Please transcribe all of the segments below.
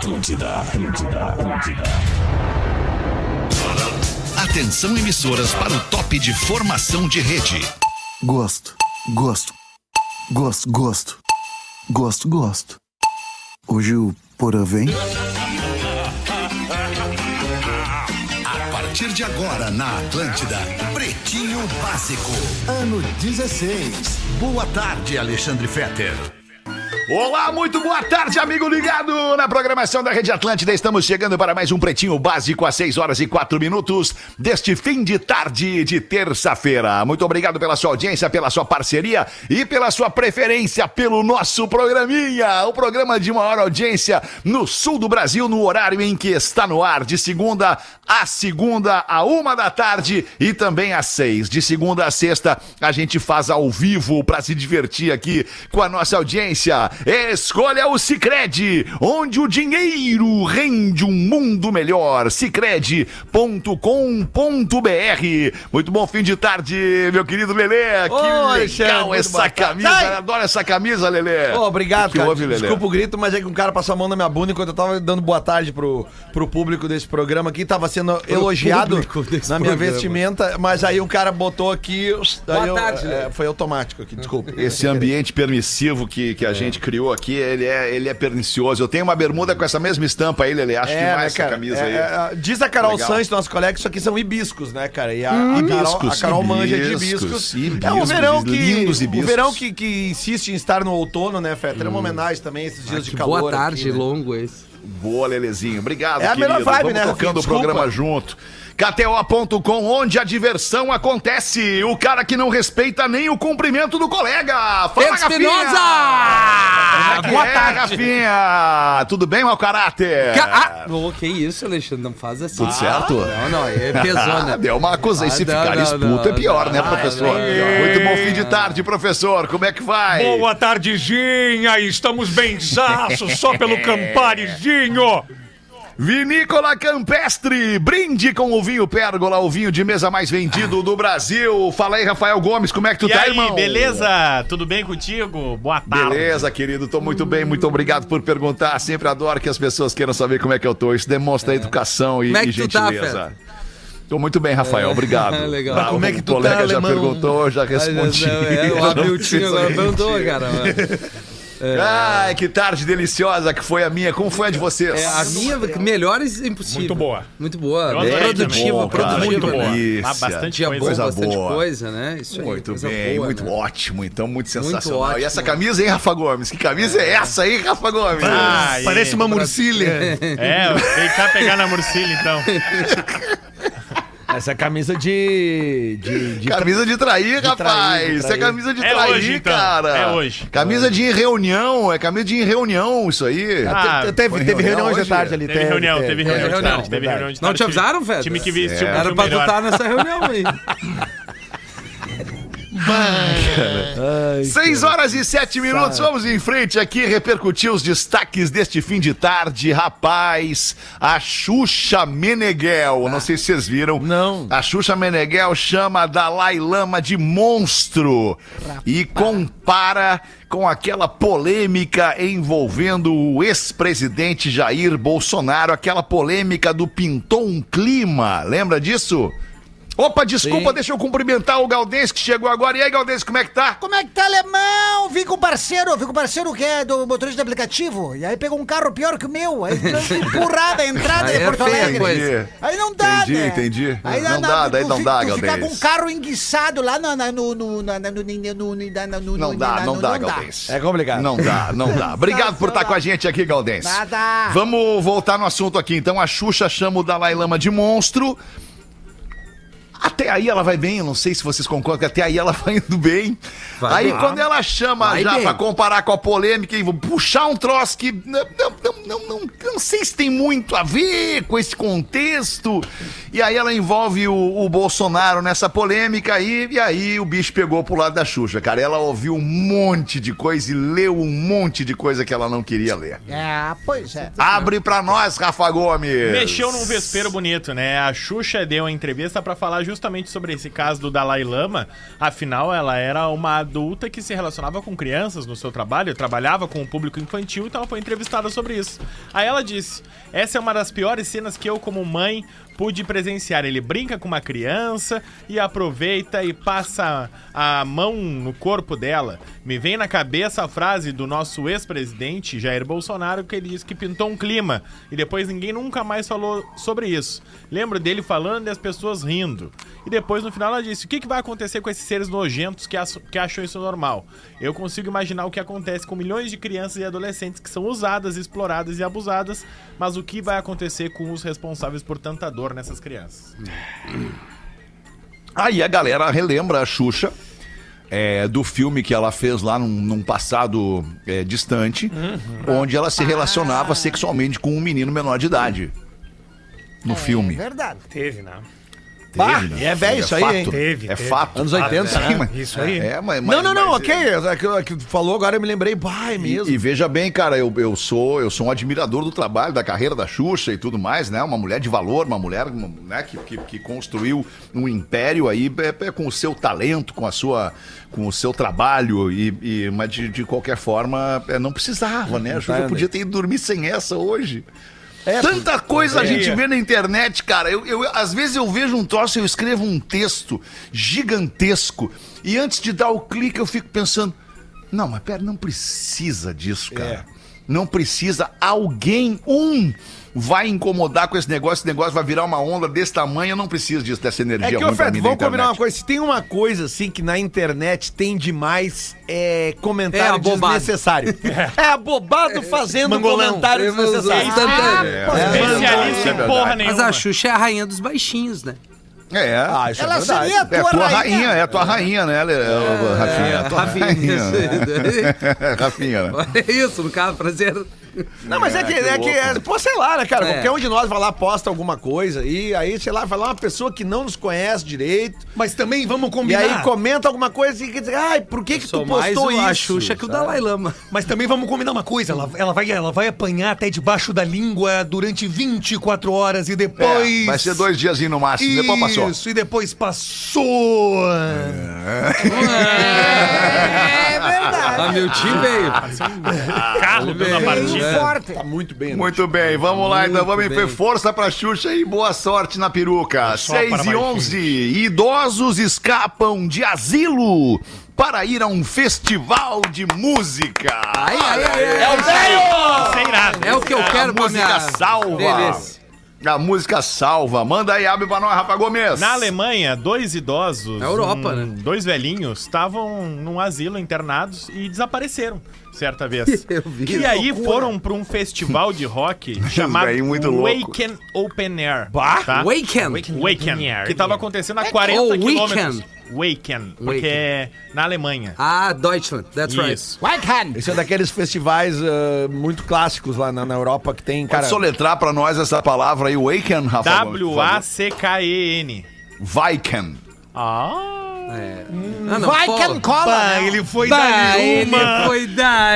Atlântida. Atenção, emissoras, para o top de formação de rede. Gosto. Hoje o Porã vem. A partir de agora, na Atlântida, Pretinho Básico. Ano 16. Boa tarde, Alexandre Fetter. Olá, muito boa tarde, amigo ligado na programação da Rede Atlântida. Estamos chegando para mais um Pretinho Básico às 6h04 deste fim de tarde de terça-feira. Muito obrigado pela sua audiência, pela sua parceria e pela sua preferência pelo nosso programinha. O programa de maior audiência no sul do Brasil, no horário em que está no ar, de segunda a 1h e também às 6. De segunda a sexta, a gente faz ao vivo para se divertir aqui com a nossa audiência. Escolha o Sicredi, onde o dinheiro rende um mundo melhor. Sicredi.com.br. Muito bom fim de tarde, meu querido Lelê. Que legal essa camisa. Adoro essa camisa, Lelê. Obrigado, cara. Houve, Lelê? Desculpa o grito, mas é que um cara passou a mão na minha bunda enquanto eu tava dando boa tarde pro público desse programa aqui. Tava sendo elogiado na minha vestimenta, mas aí um cara botou aqui. Boa tarde, Lelê. Foi automático aqui, desculpa. Esse ambiente permissivo que a gente criou aqui, ele é pernicioso. Eu tenho uma bermuda com essa mesma estampa aí, Lelê. Acho demais essa camisa aí. Diz a Carol Legal. Santos, nosso colega, que isso aqui são hibiscos, né, cara? E a Carol manja de hibiscos. É um verão lindos hibiscos. O verão que insiste em estar no outono, né, Fetter? É uma homenagem também a esses dias de calor. Boa tarde, aqui, né? longo esse. Boa, Lelezinho. Obrigado, É a melhor vibe, Vamos né, tocando Rafinha? o programa junto. KTO.com, onde a diversão acontece. O cara que não respeita nem o cumprimento do colega. Fala, Espinosa! Boa tarde, Rafinha. Tudo bem, mau caráter? Que isso, Alexandre? Não faz assim. Tudo certo? Não, é pesona. Deu uma acusa. E se ficar expulso é pior, né, professor? Muito bom fim de tarde, professor. Como é que vai? Boa tardezinha, estamos benzaços só pelo Camparizinho. Vinícola Campestre, brinde com o vinho Pérgola, o vinho de mesa mais vendido do Brasil. Fala aí, Rafael Gomes, como é que tu tá, irmão? Beleza? Tudo bem contigo? Boa tarde. Beleza, querido, tô muito bem, muito obrigado por perguntar. Sempre adoro que as pessoas queiram saber como é que eu tô. Isso demonstra educação e gentileza. Tá, tô muito bem, Rafael, obrigado. Legal. Tá, Como é que tu o colega tá, já alemão? perguntou, já respondi. O Abiltinho agora perguntou, cara. Ai, que tarde deliciosa que foi a minha. Como foi a de vocês? A minha, melhores impossível. Muito boa. Muito boa. Eu adorei Produtiva, também. Muito produtiva. boa. Né? Delícia. Bastante Dia bom, coisa bastante boa. coisa, né? Isso aí, Muito coisa bem, boa, muito né? ótimo, então muito sensacional. ótimo. E essa camisa, hein, Rafa Gomes? Que camisa é essa aí, Rafa Gomes? Parece uma murcilha. Vem cá pegar na Murcilha, então. Essa é camisa de Camisa de trair, rapaz. trair. Isso é camisa de É trair, hoje, então. cara. É hoje. Camisa de ir em reunião, é camisa de ir em reunião, isso aí. Teve reunião hoje de tarde ali. Teve reunião de reunião. tarde. Teve reunião de tarde. Não te avisaram, velho? Time que vestiu Era pra tu estar nessa reunião aí. 6h07, vamos em frente aqui, repercutir os destaques deste fim de tarde. Rapaz, a Xuxa Meneghel, não sei se vocês viram. Não. A Xuxa Meneghel chama Dalai Lama de monstro e compara com aquela polêmica envolvendo o ex-presidente Jair Bolsonaro, aquela polêmica do pintou um clima, lembra disso? Opa, desculpa, Sim. deixa eu cumprimentar o Galdense que chegou agora. E aí, Galdense, como é que tá? Como é que tá, alemão? Vim com o parceiro que é do motorista de aplicativo. E aí pegou um carro pior que o meu. Aí empurrada a entrada Aí de é Porto feia a Alegre. coisa. Aí não dá, Entendi, né? entendi. Aí Não dá, daí não dá, tu ficar Galdense. com um carro enguiçado lá no... Não dá, Galdense. É complicado. Não dá. Obrigado por estar com a gente aqui, Galdense. Nada. Vamos voltar no assunto aqui. Então, a Xuxa chama o Dalai Lama de monstro. Até aí ela vai bem, eu não sei se vocês concordam, que até aí ela vai indo bem. Vai aí bem. quando ela chama Vai já bem. pra comparar com a polêmica e vou puxar um troço que não sei se tem muito a ver com esse contexto. E aí ela envolve o Bolsonaro nessa polêmica aí, e aí o bicho pegou pro lado da Xuxa, cara. Ela ouviu um monte de coisa e leu um monte de coisa que ela não queria ler. Pois é. Abre pra nós, Rafa Gomes. Mexeu num vespeiro bonito, né? A Xuxa deu uma entrevista pra falar justamente sobre esse caso do Dalai Lama. Afinal, ela era uma adulta que se relacionava com crianças no seu trabalho, trabalhava com o público infantil, então ela foi entrevistada sobre isso. Aí ela disse: essa é uma das piores cenas que eu, como mãe, pude presenciar. Ele brinca com uma criança e aproveita e passa a mão no corpo dela. Me vem na cabeça a frase do nosso ex-presidente Jair Bolsonaro, que ele disse que pintou um clima e depois ninguém nunca mais falou sobre isso. Lembro dele falando e as pessoas rindo. E depois no final ela disse: o que vai acontecer com esses seres nojentos que acham isso normal? Eu consigo imaginar o que acontece com milhões de crianças e adolescentes que são usadas, exploradas e abusadas, mas o que vai acontecer com os responsáveis por tanta dor nessas crianças? Aí a galera relembra a Xuxa do filme que ela fez lá num passado distante, onde ela se relacionava sexualmente com um menino menor de idade. No filme. Verdade. Teve, né? Bah, é velho isso aí, hein? Teve. Fato. Anos 80, Sim, né? mas- Isso aí. Não, ok. É que tu falou agora, eu me lembrei. Bah, é mesmo. E veja bem, cara, eu sou um admirador do trabalho, da carreira da Xuxa e tudo mais, né? Uma mulher de valor, uma mulher, né, que construiu um império aí com o seu talento, com o seu trabalho, mas de qualquer forma não precisava, né? A Xuxa podia ter ido dormir sem essa hoje. Tanta coisa a gente vê na internet, cara. Às vezes eu vejo um troço, eu escrevo um texto gigantesco e antes de dar o clique eu fico pensando, não, mas pera, não precisa disso, cara. Não precisa. Alguém, vai incomodar com esse negócio vai virar uma onda desse tamanho, eu não preciso disso, dessa energia É que, ruim pra Fred, mim vamos da combinar uma internet. coisa. Se tem uma coisa, assim, que na internet tem demais, É comentário abobado. desnecessário. É abobado fazendo Mangolão. comentário desnecessário. Especialista em porra Mas nenhuma. a Xuxa é a rainha dos baixinhos, né? Isso Ela é verdade. seria a É a tua rainha, é a tua rainha, né, Rafinha? É a tua rainha. Rafinha, né? Olha isso, no caso, prazer. Não, mas pô, sei lá, né, cara? Qualquer um de nós vai lá, posta alguma coisa e aí, sei lá, vai lá uma pessoa que não nos conhece direito. Mas também vamos E combinar. aí comenta alguma coisa e quer dizer, ai, por que tu Sou mais postou isso? a Xuxa que o Dalai Lama. Mas também vamos combinar uma coisa. Ela vai apanhar até debaixo da língua durante 24 horas e depois... Vai ser 2 dias no máximo, depois passou. Isso, e depois passou. É verdade. Ah, meu time veio. Carro dando a Bem partida. forte. Tá muito bem, né? Muito bem, vamos lá, então vamos bem. força pra Xuxa e boa sorte na peruca. Só para 6h11, idosos escapam de asilo para ir a um festival de música. É o velho! Sem nada. É o que eu quero A pra minha música salva. velhice. A música salva. Manda aí, abre pra nós, Rafa Gomes. Na Alemanha, 2 idosos, Na Europa, né? 2 velhinhos, estavam num asilo internados e desapareceram certa vez. Eu vi. E aí foram pra um festival de rock chamado velho muito louco. Wacken Open Air. Tá? Wacken. Que tava acontecendo a 40 Oh, quilômetros. Wacken, porque Wacken. é na Alemanha. Ah, Deutschland, that's right. Isso. Esse é daqueles festivais muito clássicos lá na Europa que tem, cara... Pode soletrar pra nós essa palavra aí, Wacken, Rafa Gomes, por favor. W-A-C-K-E-N. Wacken. Ah. Ah, não, Vai pô. que cola. Bah, né? ele foi Bah, dar ele uma. foi dar.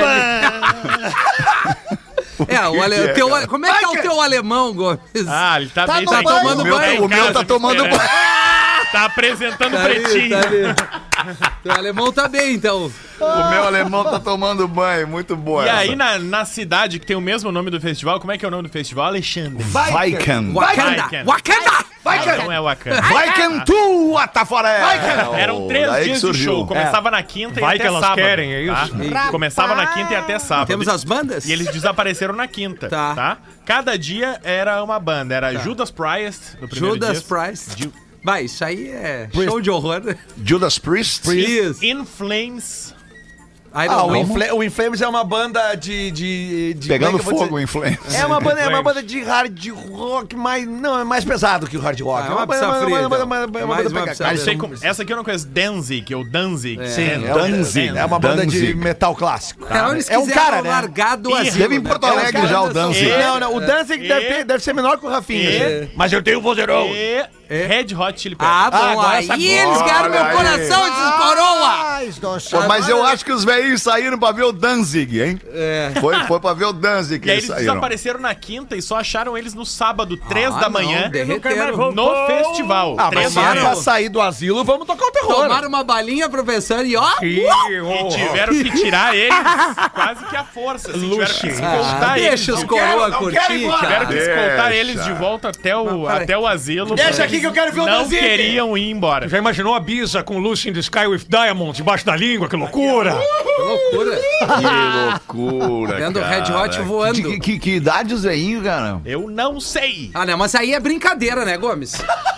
Como é que é o teu alemão, Gomes? Ah, ele tá, Tá bem no tá banho. tomando O meu, banho. o meu tá tomando banho. Tá apresentando o Tá ali, pretinho. tá ali. Teu alemão tá bem, então. O meu alemão tá tomando banho, muito boa E essa. aí, na cidade que tem o mesmo nome do festival, como é que é o nome do festival? Alexandre. Wacken. Wakanda! Wakanda! Não é Wakanda. Wacken tu, Ataforé. Eram 3 dias de show. Começava na quinta e Vai até que elas sábado. querem, é isso? Tá? Começava na quinta e até sábado. Temos as bandas? E eles desapareceram na quinta, Tá. tá? Cada dia era uma banda. Era Judas Priest no primeiro Judas dia. Priest. Vai, isso aí é show de horror. Judas Priest. Isso. In Flames. I don't know. O Inflames é uma banda de Pegando como é que eu vou fogo, dizer? influência. É uma banda de hard rock, mas não, é mais pesado que o hard rock. Ah, é uma pizza fria, então. banda Mais uma pega- pizza Eu fria. sei como- essa aqui eu não conheço. Danzig, ou Danzig. Sim, Danzig. é uma banda de Danzig. metal clássico. É, eles É um quiseram cara, né? largar do asilo. Teve em Porto né? Alegre já o Danzig. Não, o Danzig deve ser menor que o Rafinha. Mas eu tenho o vozeirão. E Red Hot Chili Peppers. Ah, bom, agora aí sabe. eles ganharam meu Olha aí. coração, esses coroa! Pô, mas eu acho que os velhinhos saíram pra ver o Danzig, hein? Foi pra ver o Danzig que E aí eles eles saíram. desapareceram na quinta e só acharam eles no sábado, 3 da manhã, derreteram. no festival. Ah, 3 mas da se é manhã. pra sair do asilo, vamos tocar o terror. Tomaram uma balinha, professor, e ó... E tiveram que tirar eles quase que à força. Assim, tiveram que escoltar eles. Deixa os coroa curtir, Tiveram que cara. escoltar Deixa. eles de volta até peraí. o asilo. Deixa aqui que eu quero ver o Não Danzig. queriam ir embora. Já imaginou a Bisa com Lucy in the Sky with Diamonds debaixo da língua? Que loucura! Que loucura. Que loucura, Vendo o cara. Red Hot voando. Que idade os velhinhos, cara? Eu não sei. Ah, não, mas aí é brincadeira, né, Gomes?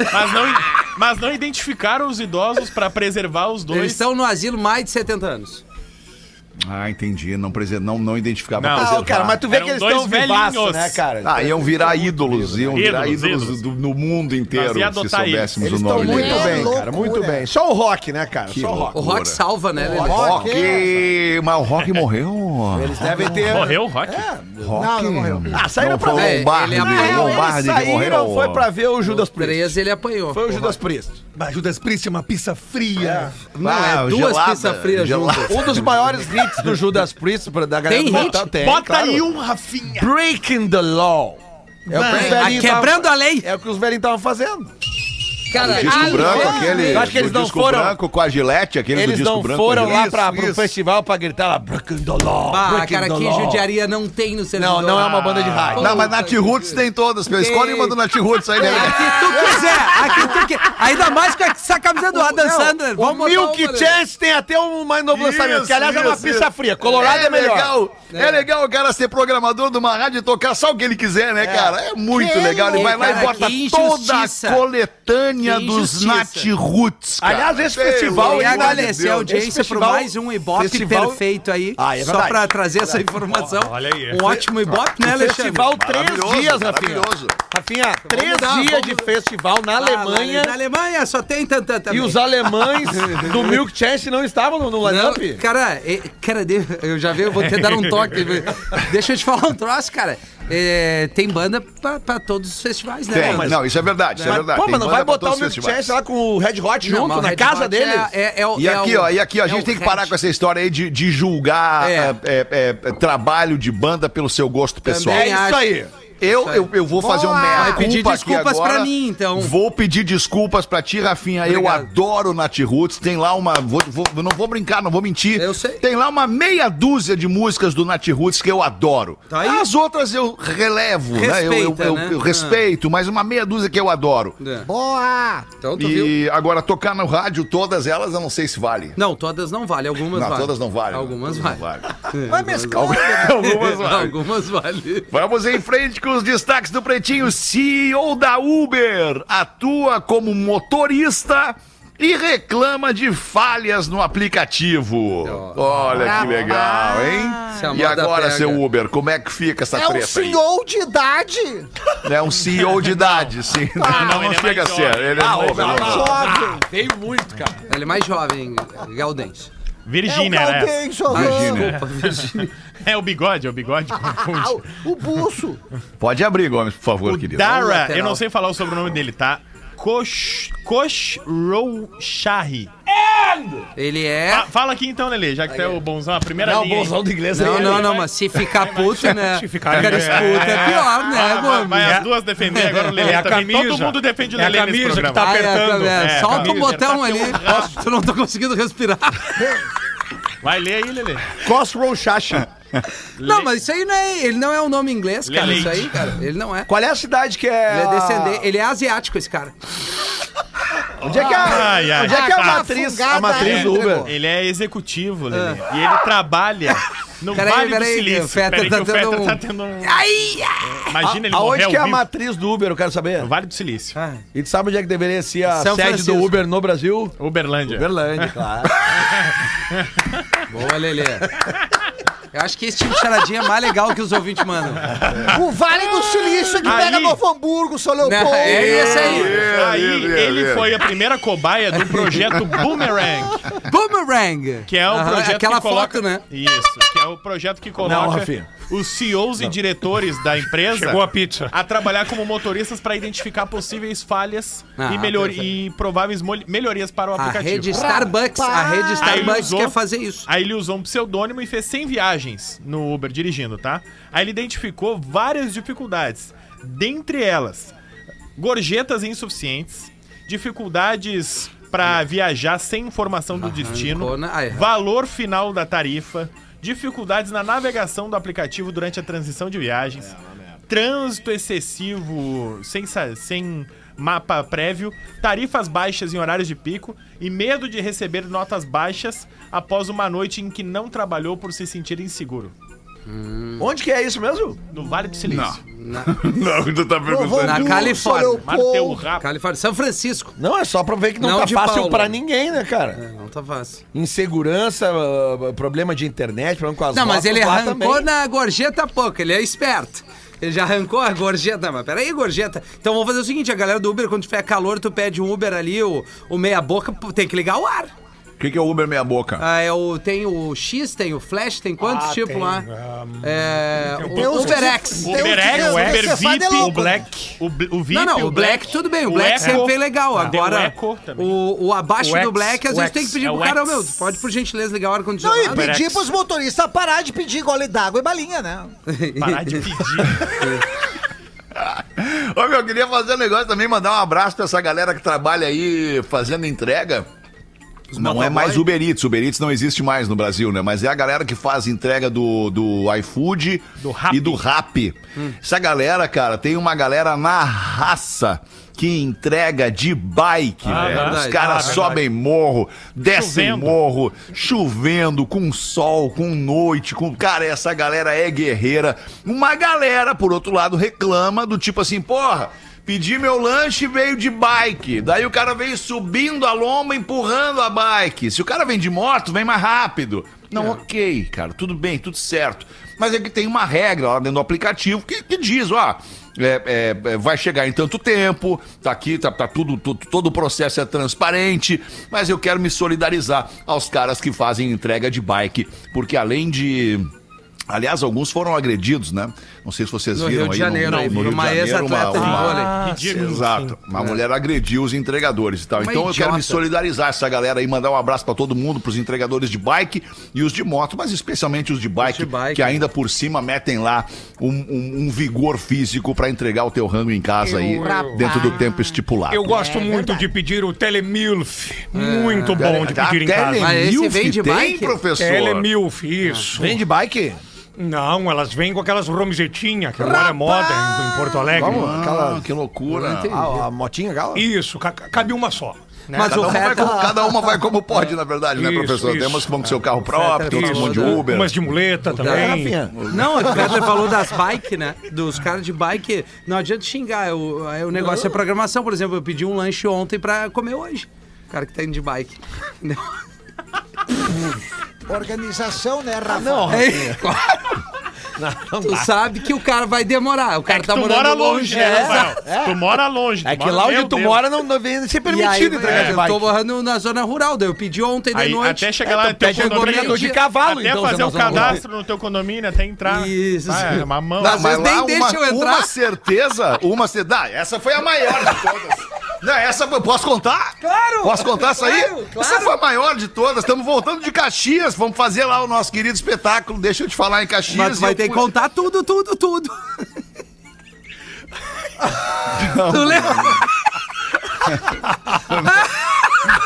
Mas não identificaram os idosos pra preservar os dois. Eles estão no asilo mais de 70 anos. Ah, entendi. Não identificava Não. pra Ah, preservar. cara, mas tu vê Eram que eles dois estão vivaços, velhinhos. né, cara? Ah, iam virar ídolos. Iam virar Ídolos. ídolos no mundo inteiro, Nós ia se adotar soubéssemos Eles o estão nome muito deles. bem, loucura. cara, muito bem. Só o rock, né, cara? Que Só o rock. O rock salva, né, Lelê? Rock, mas o Rock morreu. Eles devem ter... Morreu o Rock? Rock não morreu. Ah, saíram pra foi ver. o Lombardi, Ele apanhou. o Lombardi que morreu. Saíram, foi pra ver o Judas Priest. 13 ele apanhou. Foi o Judas Priest. Mas Judas Priest é uma pizza fria. Não, é duas gelada, pizzas frias gelada. juntas. Um dos maiores hits do Judas Priest, da galera Tem do hit? metal, tem, Bota claro. aí um, Rafinha. Breaking the Law. É o que os velhinhos Quebrando tavam- a lei. É o que os velhinhos estavam fazendo. Cara, Disco branco, aquele. Eu acho que eles o não disco foram- branco com a Gillette, aquele do Eles disco não branco. foram com a lá Gillette. pro festival pra gritar lá, Breaking the Law. Ah, Breaking cara, the que Law. judiaria não tem no servidor. Não é uma banda de rádio. Não, mas Nat Roots tem todas. Escolhe uma do Nat Roots aí, né? A que tu quiser, a que tu quiser. Ainda mais com essa camisa do Adam Sandler. O Vamos botar Milk uma, Chance tem até um mais novo lançamento, que aliás é uma isso, pizza isso. fria. Colorado é melhor. Legal, é legal o cara ser programador de uma rádio e tocar só o que ele quiser, né, cara? É muito Que legal. Ele vai lá e cara, bota que toda a injustiça. coletânea Que dos injustiça. Nat Roots, cara. Aliás, esse Pelo festival amor E de agradecer Deus. a audiência Esse por festival- mais um Ibope festival- perfeito aí. Ah, é só verdade. pra trazer essa informação. Olha aí. Um ótimo Ibope, né, Alexandre? Festival 3 Maravilhoso, dias, Rafinha. maravilhoso. Rafinha, 3 mudar, dias vamos de mudar. festival na Alemanha. Na Alemanha só tem tanta também. E os alemães do Milk Chance não estavam no Não, line-up? cara, eu já vi, eu vou te dar um toque. Deixa eu te falar um troço, cara. Tem banda pra todos os festivais, né? Tem, Mas- não, isso é verdade, isso é verdade. Pô, Tem mas não banda vai pra botar o todos os Milk festivais. Chance lá com o Red Hot Não, junto, mas o na Red casa Hot deles? E aqui, ó, a gente tem que parar com essa história aí de julgar trabalho de banda pelo seu gosto pessoal. Também É isso acho. aí. Eu vou fazer um Boa! meia Vai pedir culpa aqui desculpas agora. pra mim, então. Vou pedir desculpas pra ti, Rafinha. Eu Obrigado. adoro Nat Roots. Tem lá uma... não vou brincar, não vou mentir. Eu sei. Tem lá uma meia dúzia de músicas do Nat Roots que eu adoro. Tá aí. As outras eu relevo, né? Respeita, Eu né? respeito, mas uma meia dúzia que eu adoro. Boa! Então, tu viu? E agora, tocar no rádio, todas elas, eu não sei se vale. Não, todas não valem, algumas Não, valem. todas não valem. Algumas Todas valem. não valem. Vai mesclando. Algumas valem. Algumas valem. Vamos em frente com os destaques do Pretinho. CEO da Uber atua como motorista e reclama de falhas no aplicativo. Olha que legal, hein? Se a E moda agora, pega. seu Uber, como é que fica essa É um treta aí? senhor de idade. É um CEO de idade, sim. Não, ele é chega a mais ser. jovem. Ele é novo. ele é novo. Jovem. Veio muito, cara. Ele é mais jovem, Gaudense. Virgínia, É o né? Caldense, ó. Virgínia. Virgínia. É o bigode confunde. O buço. Pode abrir, Gomes, por favor, querido. Dara, lateral. eu não sei falar o sobrenome dele, tá? Koshroshari. Ele é... Fala aqui então, Lelê, já que tu é o bonzão, a primeira Não, o linha. aí. bolsão do inglês Não, mas se ficar puto, né? Se ficar- Ficar disputa é pior, né, Gomes? Vai as duas defender agora o Lelê É a também. camisa. Todo mundo defende o É a Lelê nesse camisa que programa. tá apertando. Solta o camisa, botão tá ali. pelo Tu não tá conseguindo respirar. Vai ler aí, Lelê. Crossroadshashi. Não, mas isso aí não é... Ele não é um nome inglês, cara. Leleite. Isso aí, cara. Ele não é. Qual é a cidade que é... Ele é descendente... Ele é asiático, esse cara. Onde é que é Ai, ai. onde é que é a Tá matriz, a matriz do Uber? Ele é executivo, Lelê. E ele trabalha no Vale do Silício. O Fetter Peraí que tá o Fetter tendo um... tá tendo um... Ai! Imagina ele Aonde morrer que é ao a vivo. matriz do Uber, eu quero saber. No Vale do Silício. E tu sabe onde é que deveria ser a São sede Francisco. do Uber no Brasil? Uberlândia. Uberlândia, claro. Boa, Lelê. Eu acho que esse tipo de charadinha é mais legal que os ouvintes mandam. O Vale do Silício que pega Novo Hamburgo, São Leopoldo. É isso aí. Aí ele foi a primeira cobaia do projeto Boomerang. Boomerang. Que é o projeto aquela que coloca... foto, né? Isso, que é o projeto que coloca os CEOs e diretores da empresa Chegou a pizza. a trabalhar como motoristas para identificar possíveis falhas e prováveis melhorias para o A aplicativo. rede Starbucks quer fazer isso. Aí ele usou um pseudônimo e fez 100 viagens no Uber dirigindo, tá? Aí ele identificou várias dificuldades. Dentre elas, gorjetas insuficientes, dificuldades para viajar sem informação do destino, valor final da tarifa, dificuldades na navegação do aplicativo durante a transição de viagens, trânsito excessivo sem mapa prévio, tarifas baixas em horários de pico e medo de receber notas baixas após uma noite em que não trabalhou por se sentir inseguro. Onde que é isso mesmo? No Vale do Silício. Não, tu tá perguntando. Na Califórnia. Mateu Rap. Califórnia. São Francisco. Não, é só pra ver que não tá de fácil Paulo. pra ninguém, né, cara? Não tá fácil. Insegurança, problema de internet, problema com as Não, mas motos ele lá arrancou também. na gorjeta pouco, ele é esperto. Ele já arrancou a gorjeta. Não, mas peraí, gorjeta. Então vamos fazer o seguinte, a galera do Uber, quando tiver calor, tu pede um Uber ali, o meia boca, tem que ligar o ar. O que é o Uber meia boca? Tem o X, tem o Flash, tem quantos tipos tem, lá? Tem O uns UberX. que- tem uns que- UberX, tem uns que Uber você faz de VIP, louco. o Black. O VIP, Não, o Black tudo bem, o Black Echo. sempre foi legal. Tem Agora, o Echo também. o abaixo O X, do Black, às o vezes X. tem que pedir É pro o cara, X. meu, tu pode por gentileza ligar o Não, ar-condicionado. e pedir pros motoristas parar de pedir gole d'água e balinha, né? Parar de pedir. Ô, meu, eu queria fazer um negócio também, mandar um abraço pra essa galera que trabalha aí fazendo entrega. Não é mais Uber Eats não existe mais no Brasil, né? Mas é a galera que faz entrega do iFood e do Rappi. Essa galera, cara, tem uma galera na raça que entrega de bike, velho. Os verdade. caras sobem morro, descem Chovendo. morro, chovendo, com sol, com noite, com... Cara, essa galera é guerreira. Uma galera, por outro lado, reclama do tipo assim, porra, pedi meu lanche e veio de bike. Daí o cara veio subindo a lomba, empurrando a bike. Se o cara vem de moto, vem mais rápido. Não, ok, cara, tudo bem, tudo certo. Mas é que tem uma regra lá dentro do aplicativo que diz, ó... vai chegar em tanto tempo, tá aqui, tá tudo, todo o processo é transparente, mas eu quero me solidarizar aos caras que fazem entrega de bike, porque além de... Aliás, alguns foram agredidos, né? Não sei se vocês No viram Rio de aí Janeiro, no por Rio de uma Janeiro, ex-atleta de vôlei. Ridículo. Exato. Uma mulher agrediu os entregadores e tal. Uma Então eu quero me idiota. solidarizar essa galera aí, mandar um abraço pra todo mundo, pros entregadores de bike e os de moto, mas especialmente os de bike, que ainda por cima metem lá um vigor físico pra entregar o teu rango em casa aí, dentro do tempo estipulado. Eu gosto muito de pedir o Telemilf. Muito bom de pedir em casa. Mas esse vem de tem, bike? professor? Telemilf, isso. Vem de bike? Não, elas vêm com aquelas romizetinhas, que agora é moda em Porto Alegre. Que loucura. A motinha, aquela? Isso, cabe uma só. Né? Mas Cada uma vai como pode, na verdade, né, Isso, professor? isso. Tem umas que vão com seu carro próprio, tem outras que vão de Isso. Uber. Umas de muleta também. Rafinha. Não, o Peter falou das bikes, né? Dos caras de bike. Não adianta xingar. O negócio é programação. Por exemplo, eu pedi um lanche ontem pra comer hoje. O cara que tá indo de bike. Organização, né, Rafa? Não, É, claro. Tu sabe que o cara vai demorar. O cara É que tá tu morando mora longe, né, Rafael? Tu mora longe. É que lá onde tu mora não vem ser E aí, permitido entregar de eu bike. tô morando na zona rural, daí eu pedi ontem de Aí, noite. até chegar lá no teu pede um condomínio, entregador de cavalo, até então, fazer se o nós vamos cadastro no teu condomínio, até entrar. Isso. É uma mão. Às vezes nem deixa eu entrar. Uma certeza. Essa foi a maior de todas. Não, essa foi. Posso contar? Claro! Posso contar essa aí? Claro. Essa foi a maior de todas. Estamos voltando de Caxias. Vamos fazer lá o nosso querido espetáculo. Deixa eu te falar em Caxias. Mas tu vai ter que contar tudo. Tu lembra?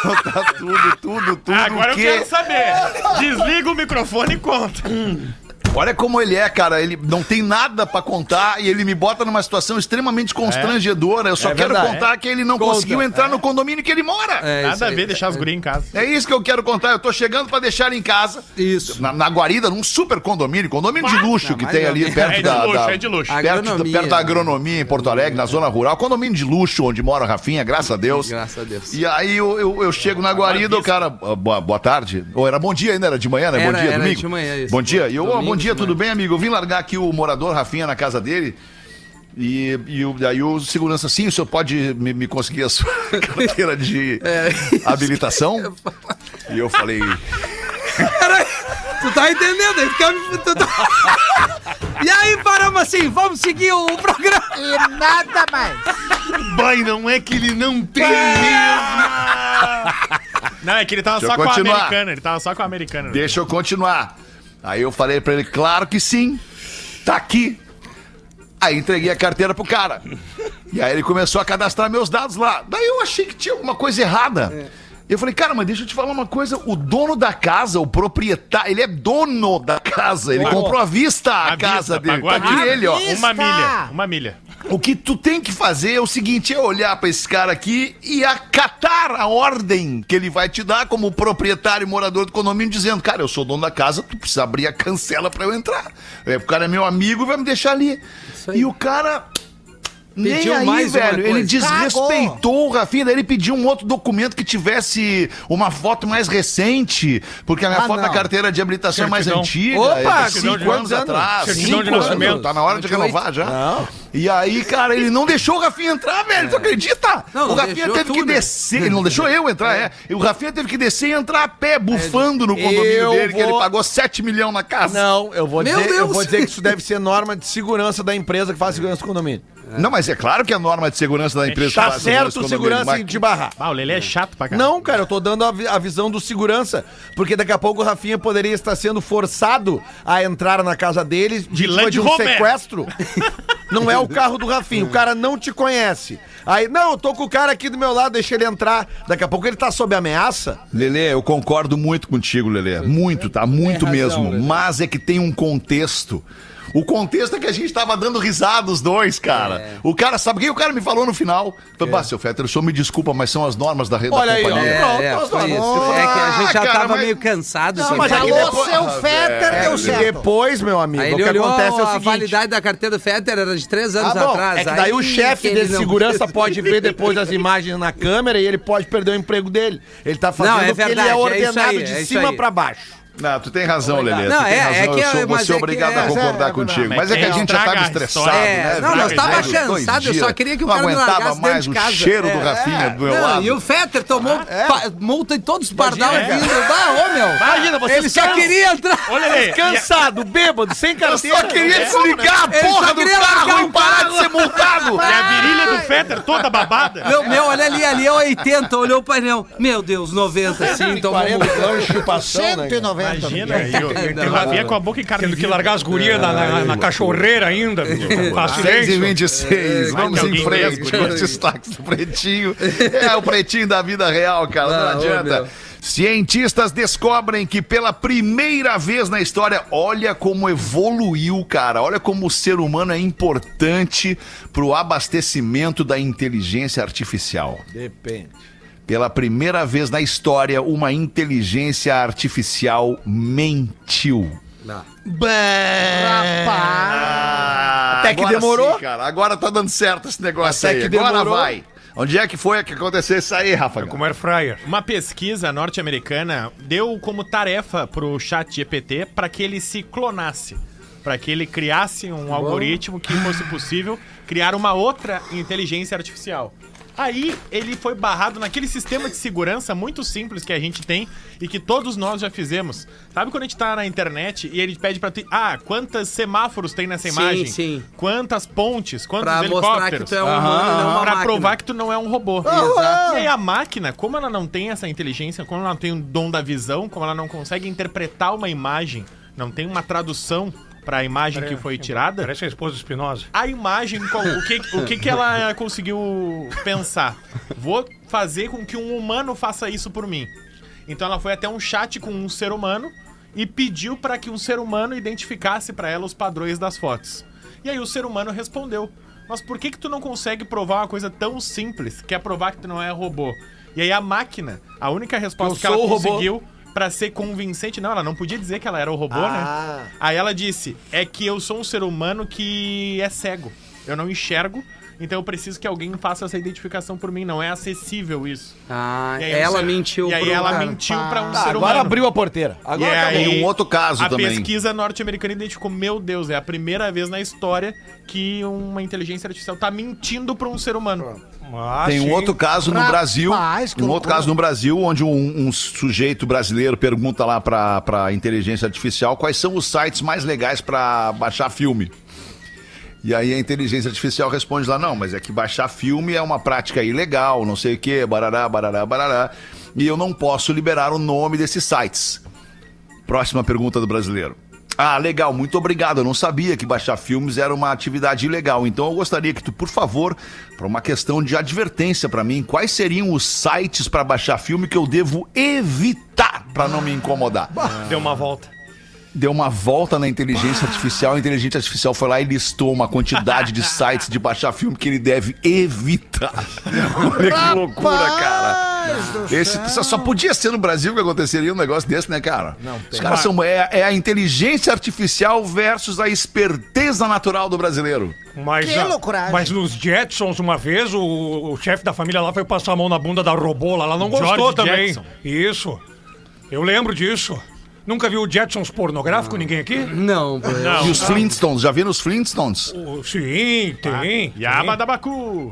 Tudo. Agora eu que... quero saber. Desliga o microfone e conta. Olha como ele é, cara. Ele não tem nada pra contar e ele me bota numa situação extremamente constrangedora. Eu só quero contar que ele não conseguiu entrar no condomínio que ele mora. Nada a ver deixar os guri em casa. É isso que eu quero contar. Eu tô chegando pra deixar ele em casa. Isso. Na guarida, num super condomínio de luxo que tem ali perto É de luxo. perto da agronomia em Porto Alegre, na zona rural. Condomínio de luxo onde mora a Rafinha, graças a Deus. Graças a Deus. E aí eu chego na guarida, o cara, boa tarde. Ou era bom dia ainda, era de manhã, né? Bom dia, Era domingo. de manhã, isso. Bom dia. E eu, Domingo, bom dia, de tudo manhã. bem, amigo? Eu vim largar aqui o morador Rafinha na casa dele. E aí o segurança, sim, o senhor pode me conseguir a sua carteira de habilitação? E eu falei... Tu tá entendendo? E aí, paramos assim, vamos seguir o programa. E nada mais. Vai, não é que ele não tem mesmo. Não, é que ele tava Deixa só eu com a continuar. americana. Ele tava só com a americana. Deixa eu continuar. Aí eu falei pra ele, claro que sim, tá aqui. Aí entreguei a carteira pro cara. E aí ele começou a cadastrar meus dados lá. Daí eu achei que tinha alguma coisa errada. Eu falei, cara, mas deixa eu te falar uma coisa. O dono da casa, o proprietário, ele é dono da casa. Ele comprou à vista a casa dele. pagou Tá à aqui vista. ele, ó. Uma milha. O que tu tem que fazer é o seguinte, é olhar pra esse cara aqui e acatar a ordem que ele vai te dar como proprietário e morador do condomínio, dizendo, cara, eu sou dono da casa, tu precisa abrir a cancela pra eu entrar. O cara é meu amigo, vai me deixar ali. E o cara... Nem Pediu aí, mais uma velho, ele coisa. desrespeitou o Rafinha, daí ele pediu um outro documento que tivesse uma foto mais recente, porque a minha foto da carteira de habilitação é mais Certidão. antiga. Opa, é de 5 anos atrás. Certidão de 5 anos, nascimento. tá na hora de renovar já. Não. E aí, cara, ele não deixou o Rafinha entrar, velho, tu acredita? Não, o não Rafinha deixou teve que tu, né? descer, ele não deixou eu entrar, E o Rafinha teve que descer e entrar a pé, bufando no condomínio Eu dele, que ele vou- pagou 7 milhões na casa. Não, eu vou Meu dizer, eu Deus. vou dizer que isso deve ser norma de segurança da empresa que faz segurança do condomínio. Não, mas é claro que a norma de segurança da empresa Tá faz certo o condomínio, segurança mas- de barrar. Ah, o Lelê é chato pra caralho. Não, cara, eu tô dando a visão do segurança, porque daqui a pouco o Rafinha poderia estar sendo forçado a entrar na casa dele de Land um Rover. sequestro. Não é o carro do Rafinha, o cara não te conhece. Aí, não, eu tô com o cara aqui do meu lado, deixa ele entrar. Daqui a pouco ele tá sob ameaça. Lelê, eu concordo muito contigo, Lelê. Muito, tá? Muito mesmo. Mas é que tem um contexto. O contexto é que a gente tava dando risada os dois, cara. O cara, sabe o que o cara me falou no final? Falei, bah, seu Fetter, o senhor me desculpa, mas são as normas da rede Olha da aí, ó. companhia. Pronto, Foi nós isso. vamos- É que a gente já cara, tava mas- meio cansado. Não, assim, mas falou. aqui Falou depois- seu Fetter, deu E certo. depois, meu amigo, Aí o ele que olhou acontece é o a seguinte... validade da carteira do Fetter era de 3 anos Ah, bom, atrás. é que daí o Aí chefe que ele de não- segurança pode ver depois as imagens na câmera e ele pode perder o emprego dele. Ele tá fazendo Não, é o que ele verdade, é é isso ordenado aí, de é isso cima aí. pra baixo. Não, tu tem razão, Lelê. Não, tu tem é razão. que eu sou, mas vou ser é que obrigado a é- concordar é- contigo. Mas Mas é que a quem gente já tava estraga a estressado, história- né? Não, nós tava Dois cansado, eu dias. só queria que o Não cara me aguentava largasse dentro mais de o casa. cheiro do Rafinha do meu Não, lado. e o Fetter tomou multa em todos os pardal Imagina, vindo. Ah, ô, meu. Imagina, vocês Ele só cansam. queria entrar. Ô, Lelê, Cansado, bêbado, sem Eu carteira. só queria desligar a Ele porra só do queria carro largar e o parar carro. de ser multado. e a virilha do Fetter toda babada. Meu, olha ali é 80, olhou o painel. Meu Deus, 90, sim, tomou 40 multa. quilômetros de chupação, né? 190. Imagina, e o Rafinha com a boca Tendo que encarnecida. largar as gurias na cachorreira ainda. Faz silêncio. 6h26, vamos que em alguém frente mesmo, com os destaques do Pretinho. É o Pretinho da vida real, cara, não Ah, ô, adianta. meu. Cientistas descobrem que pela primeira vez na história, olha como evoluiu, cara, olha como o ser humano é importante pro abastecimento da inteligência artificial. Depende. Pela primeira vez na história, uma inteligência artificial mentiu. Até que Agora demorou. sim, cara. Agora tá dando certo esse negócio Até aí. que Agora demorou. vai. Onde é que foi que aconteceu isso aí, Rafa? Como air fryer. Uma pesquisa norte-americana deu como tarefa pro ChatGPT para que ele se clonasse, para que ele criasse um algoritmo que fosse possível criar uma outra inteligência artificial. Aí ele foi barrado naquele sistema de segurança muito simples que a gente tem e que todos nós já fizemos. Sabe quando a gente tá na internet e ele pede pra ti, quantos semáforos tem nessa Sim, imagem? sim. Quantas pontes? Quantos Pra mostrar que helicópteros? tu é um humano e não uma Pra máquina. provar que tu não é um robô. Exato. E aí a máquina, como ela não tem essa inteligência, como ela não tem o dom da visão, como ela não consegue interpretar uma imagem, não tem uma tradução para a imagem que foi tirada, Parece a esposa do Espinosa. a imagem, o que ela conseguiu pensar? Vou fazer com que um humano faça isso por mim. Então ela foi até um chat com um ser humano e pediu para que um ser humano identificasse para ela os padrões das fotos. E aí o ser humano respondeu: mas por que tu não consegue provar uma coisa tão simples, que é provar que tu não é robô? E aí a máquina, a única resposta que ela conseguiu pra ser convincente, não, ela não podia dizer que ela era o robô, né? Aí ela disse: é que eu sou um ser humano que é cego, eu não enxergo, então eu preciso que alguém faça essa identificação por mim, não é acessível isso. E aí ela mentiu pra um ser humano. Agora abriu a porteira. Agora tem um outro caso também. A pesquisa norte-americana identificou, meu Deus, é a primeira vez na história que uma inteligência artificial tá mentindo pra um ser humano. Tem um outro caso no Brasil, onde um sujeito brasileiro pergunta lá pra inteligência artificial quais são os sites mais legais pra baixar filme. E aí a inteligência artificial responde lá: não, mas é que baixar filme é uma prática ilegal, não sei o que, barará, e eu não posso liberar o nome desses sites. Próxima pergunta do brasileiro: ah, legal, muito obrigado, eu não sabia que baixar filmes era uma atividade ilegal, então eu gostaria que tu, por favor, para uma questão de advertência para mim, quais seriam os sites para baixar filme que eu devo evitar para não me incomodar? Deu uma volta na inteligência artificial, a inteligência artificial foi lá e listou uma quantidade de sites de baixar filme que ele deve evitar. Olha que loucura, cara. Só podia ser no Brasil que aconteceria um negócio desse, né, cara? Os caras são... É a inteligência artificial versus a esperteza natural do brasileiro. Mas nos Jetsons, uma vez, o chefe da família lá foi passar a mão na bunda da robô lá, ela não gostou George também. Jackson. Isso. Eu lembro disso. Nunca viu o Jetsons pornográfico, ninguém aqui? Não. E os Flintstones, já viram os Flintstones? Sim, tem. Yabadabacu.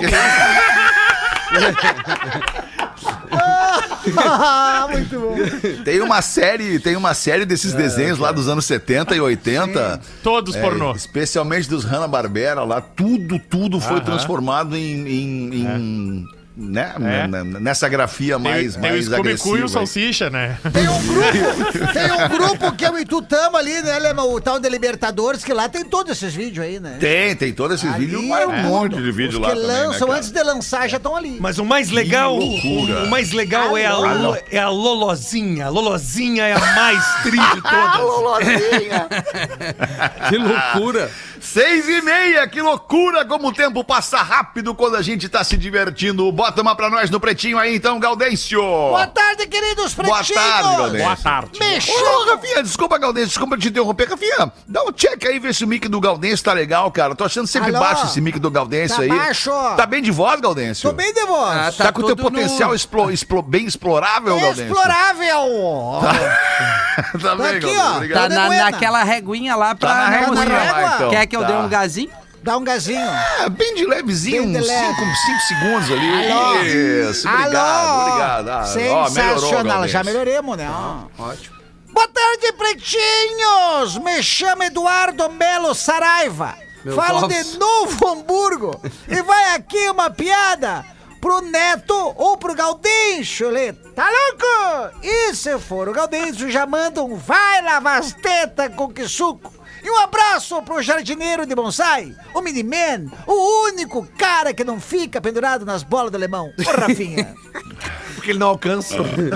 Muito bom. Tem uma série desses desenhos lá dos anos 70 e 80. Todos pornô. Especialmente dos Hanna-Barbera lá, tudo foi transformado em né? Nessa grafia mais agressiva. E o Salsicha, né? Tem um grupo que eu e tu tamo ali, né, Lema? O tal de Libertadores, que lá tem todos esses vídeos aí, né? Tem todos esses vídeos, mas um monte de vídeo lá que também, lançam, né, antes de lançar, já estão ali. Mas o mais legal, o mais legal é a Lolozinha. A Lolozinha é a mais tri de todas. Lolozinha. Que loucura. 6:30, que loucura como o tempo passa rápido quando a gente tá se divertindo. Bota uma pra nós no pretinho aí então, Gaudêncio. Boa tarde, queridos pretinhos. Boa tarde, Gaudêncio. Boa tarde. Ô, Rafinha, desculpa, Gaudêncio, desculpa te interromper. Rafinha, dá um check aí, vê se o mic do Gaudêncio tá legal, cara. Tô achando sempre baixo esse mic do Gaudêncio tá aí. Baixo. Tá bem de voz, Gaudêncio? Tô bem de voz. Tá com o teu potencial bem explorável, Gaudêncio? Explorável. Tá bem, aqui, Gaudêncio, ó. obrigado. Tá naquela reguinha lá pra... Tá na reguinha lá, então. Quer que eu dê um gazinho? Dá um gazinho. Bem de levezinho, Bem de uns leve. 5 segundos ali. Alô? Isso, obrigado. Sensacional. Já melhoremos, né? Ótimo. Boa tarde, pretinhos! Me chamo Eduardo Melo Saraiva. Falo de Novo Hamburgo. E vai aqui uma piada pro Neto ou pro Gaudêncio. Tá louco? E se for o Gaudêncio, já manda um vai lavar as tetas com que suco. E um abraço pro jardineiro de bonsai, o Miniman, o único cara que não fica pendurado nas bolas do alemão, o Rafinha. Porque ele não alcança.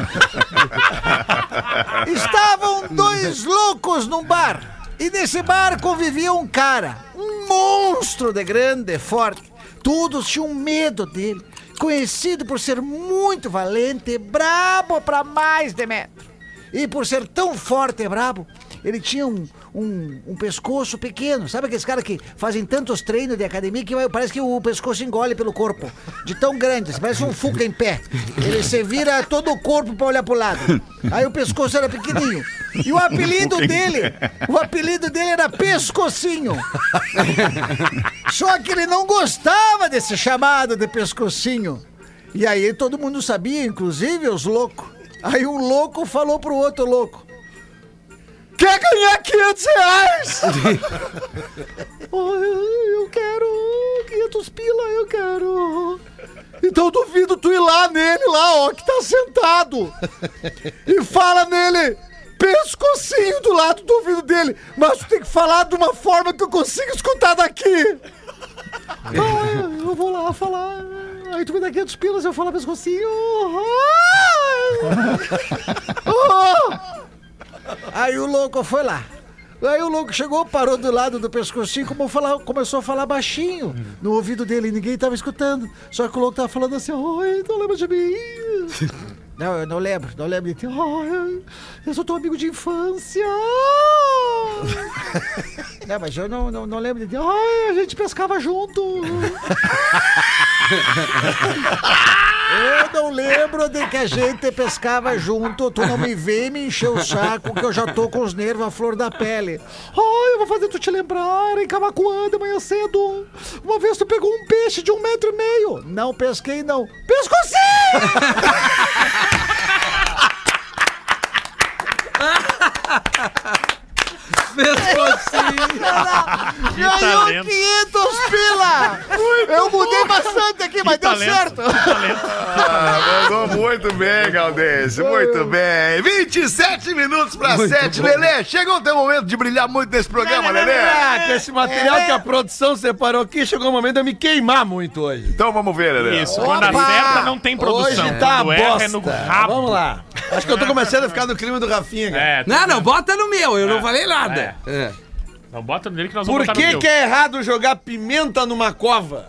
Estavam dois loucos num bar, e nesse bar convivia um cara, um monstro de grande, forte. Todos tinham medo dele, conhecido por ser muito valente e brabo pra mais de metro. E por ser tão forte e brabo, ele tinha um pescoço pequeno. Sabe aqueles caras que fazem tantos treinos de academia que parece que o pescoço engole pelo corpo. De tão grande, parece um Fuca em pé. Ele se vira todo o corpo pra olhar pro lado. Aí o pescoço era pequenininho. E o apelido dele era Pescocinho. Só que ele não gostava desse chamado de Pescocinho. E aí todo mundo sabia, inclusive os loucos. Aí um louco falou pro outro louco: quer ganhar 500 reais? Eu quero 500 pila, eu quero. Então duvido tu ir lá nele, lá, ó, que tá sentado. E fala nele, Pescocinho, do lado do ouvido dele. Mas tu tem que falar de uma forma que eu consiga escutar daqui. Eu vou lá falar. Aí tu me dá 500 pilas, eu falo Pescocinho. Aí o louco foi lá. Aí o louco chegou, parou do lado do pescocinho, começou a falar baixinho no ouvido dele, ninguém tava escutando. Só que o louco tava falando assim, oi, não lembra de mim? Não, eu não lembro de ti. Eu sou teu amigo de infância. Não, mas eu não lembro de ti. Ai, a gente pescava junto. Eu não lembro de que a gente pescava junto. Tu não me vem me encher o saco que eu já tô com os nervos à flor da pele. Ai, eu vou fazer tu te lembrar em Camaquã de manhã cedo. Uma vez tu pegou um peixe de 1,5 metro. Não pesquei, não. Pescou sim! Ganhou 500 pila! Eu mudei bastante aqui, mas deu certo! Mandou muito bem, Galdês. Muito bem. 27 minutos para 7. Lelê, chegou o teu momento de brilhar muito nesse programa, Lelê. Com esse material que a produção separou aqui, chegou o momento de eu me queimar muito hoje. Então vamos ver, Lelê. Isso, quando acerta não tem produção. Hoje tá Quando a erra bosta. é no rabo. Vamos lá. Acho que eu tô começando a ficar no clima do Rafinha, cara. Não, bota no meu, eu não falei nada. Não bota nele que nós vamos Por botar no que teu. é errado jogar pimenta numa cova?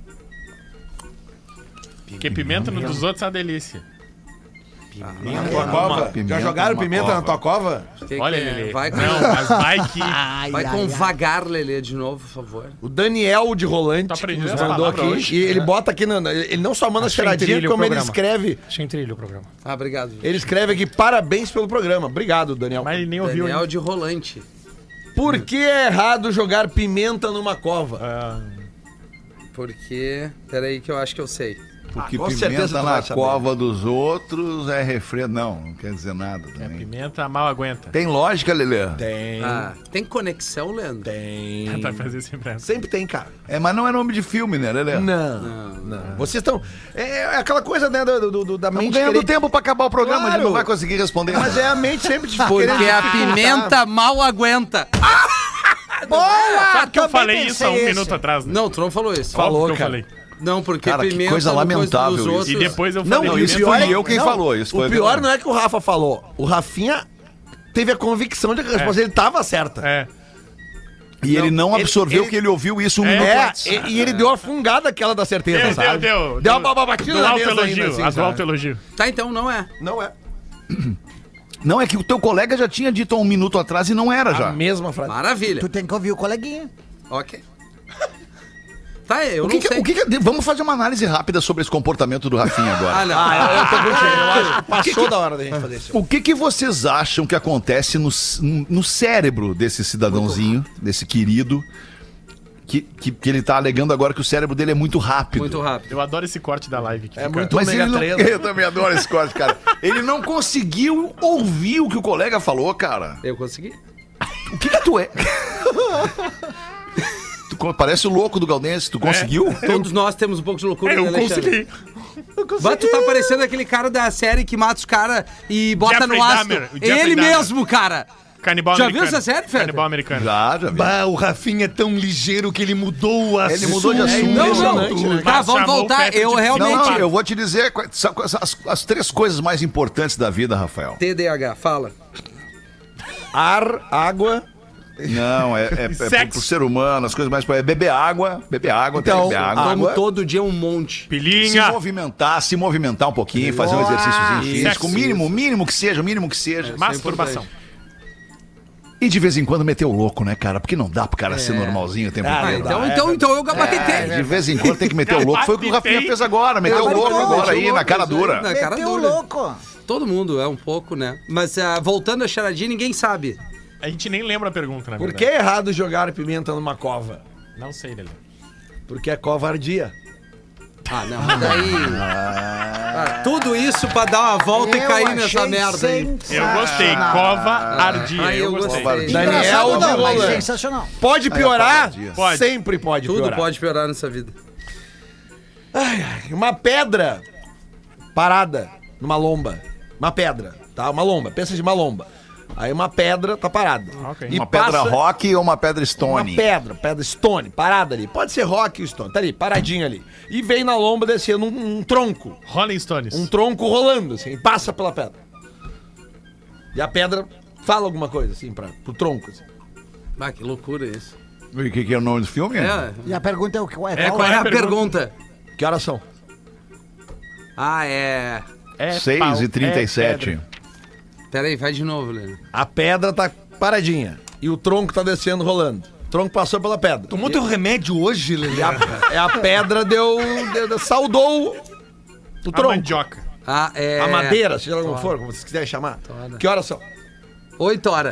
Porque pimenta no dos outros é uma delícia. Na tua cova? Já jogaram pimenta na tua cova? Olha, Lelê. Vai com, Não, mas vai que... vai com vagar, Lelê, de novo, por favor. O Daniel de Rolante Tô aprendendo nos essa mandou palavra aqui. hoje. E ele bota aqui, ele não só manda cheiradinha, trilha o como ele programa. escreve. Achei trilho o programa. Ah, obrigado. Ele escreve aqui, parabéns pelo programa. Obrigado, Daniel. Mas ele nem ouviu. Daniel ainda. de Rolante. Por que é errado jogar pimenta numa cova? Ah, Porque... Peraí que eu acho que eu sei. Porque com certeza pimenta tu vai na saber. cova dos outros é refresco. Não quer dizer nada também. pimenta mal aguenta. Tem lógica, Lelê? Tem. Tem conexão, Leandro? Tem. Vai fazer sempre essa. Sempre tem, cara. É, mas não é nome de filme, né, Lelê? Não. Vocês estão. É aquela coisa, né, da Estamos mente. ganhando querer- tempo pra acabar o programa, a gente Claro. não vai conseguir responder. Mas é a mente sempre de Porque querer a dificultar. pimenta mal aguenta. Sabe que eu falei pensei isso há um esse. minuto atrás, né? Não, tu não falou isso. Falou, Óbvio que eu cara. falei. Não, porque Cara, que pimenta coisa no lamentável dos isso. outros. E depois eu Não, falei. isso pior foi é que- eu quem não, falou. Isso O foi pior não é que o Rafa falou. O Rafinha teve a convicção de que a resposta dele tava certa. É. E ele não ele- absorveu ele- que ele ouviu isso um minuto É, antes. e ele deu a fungada aquela da certeza, sabe? Deu uma batida Do na alto mesa elogio. ainda, assim, A do sabe? alto elogio. Tá, então não é. Não é. Não, é que o teu colega já tinha dito há um minuto atrás e não era A já. mesma frase. Maravilha. Tu tem que ouvir o coleguinha. Ok. Tá, eu O não que sei. vamos fazer uma análise rápida sobre esse comportamento do Rafinha agora. Ah, não. Eu tô contigo. Eu acho que passou da hora da gente fazer isso. O que vocês acham que acontece no cérebro desse cidadãozinho, desse querido, que ele tá alegando agora que o cérebro dele é muito rápido? Muito rápido. Eu adoro esse corte da live. Que É fica- muito Mas ele ômega não, 3. eu também adoro esse corte, cara. Ele não conseguiu ouvir o que o colega falou, cara. Eu consegui. O que tu é? Parece o louco do Galdense, tu conseguiu? Todos nós temos um pouco de loucura, Eu né, Alexandre? consegui. Mas tu tá parecendo aquele cara da série que mata os caras e bota Jeffrey no ácido. Dahmer, o Jeffrey Ele Dahmer. mesmo, cara. Canibal Já americano. viu essa série, Fede? Canibal americano. Já vi. Bah, o Rafinha é tão ligeiro que ele mudou o assunto. Ele mudou de assunto. Não, Impressionante, não. né? Tá, Mas vamos chamou o voltar. Pepe Eu de realmente... Não, eu vou te dizer as 3 coisas mais importantes da vida, Rafael. TDAH, fala. Ar, água. Não, é Sexo. pro ser humano, as coisas mais... É beber água, tem que Então, beber água. Tomo todo dia um monte. Se Pilinha. movimentar um pouquinho, fazer um exercíciozinho físico, Sexo. o mínimo que seja. Masturbação. E de vez em quando meter o louco, né, cara? Porque não dá pro cara ser normalzinho o tempo Ah, inteiro. Então eu gabaritei. De vez em quando tem que meter o louco. Foi o que o Rafinha fez agora, meteu o louco agora aí, na cara dura. Na cara Meteu o dura. louco. Todo mundo é um pouco, né? Mas voltando a charadinha, ninguém sabe. A gente nem lembra a pergunta, na Por verdade. que é errado jogar pimenta numa cova? Não sei, Lelê. Porque é covardia. Ah, não. Mas daí... Ah, tudo isso pra dar uma volta e Eu cair nessa achei merda aí. Eu gostei. Cova ardia. Ah, eu gostei. Daniel Engraçado de não, mas Rolante. sensacional. Pode piorar? Pode. Sempre pode Tudo piorar. pode piorar nessa vida. Uma pedra parada numa lomba. Uma pedra, tá? Uma lomba. Pensa de uma lomba. Aí uma pedra tá parada. Ok. E Uma pedra passa- rock ou uma pedra Uma stone? pedra stone, parada ali. Pode ser rock ou stone, tá ali, paradinha ali. E vem na lomba descendo um tronco. Rolling Stones. Um tronco rolando, assim, e passa pela pedra. E a pedra Fala alguma coisa, assim, pro tronco. Assim. Ah, que loucura isso. O que é o nome do filme? E a pergunta é o que? Qual é a pergunta? Que horas são? É 6h37. Peraí, vai de novo, Lênin. A pedra tá paradinha e o tronco tá descendo, rolando. O tronco passou pela pedra. Tomou teu remédio hoje, Lelê? E a pedra saudou o A tronco. mandioca. A madeira, seja lá como for, como vocês quiserem chamar. Toda. Que horas são? 8 horas.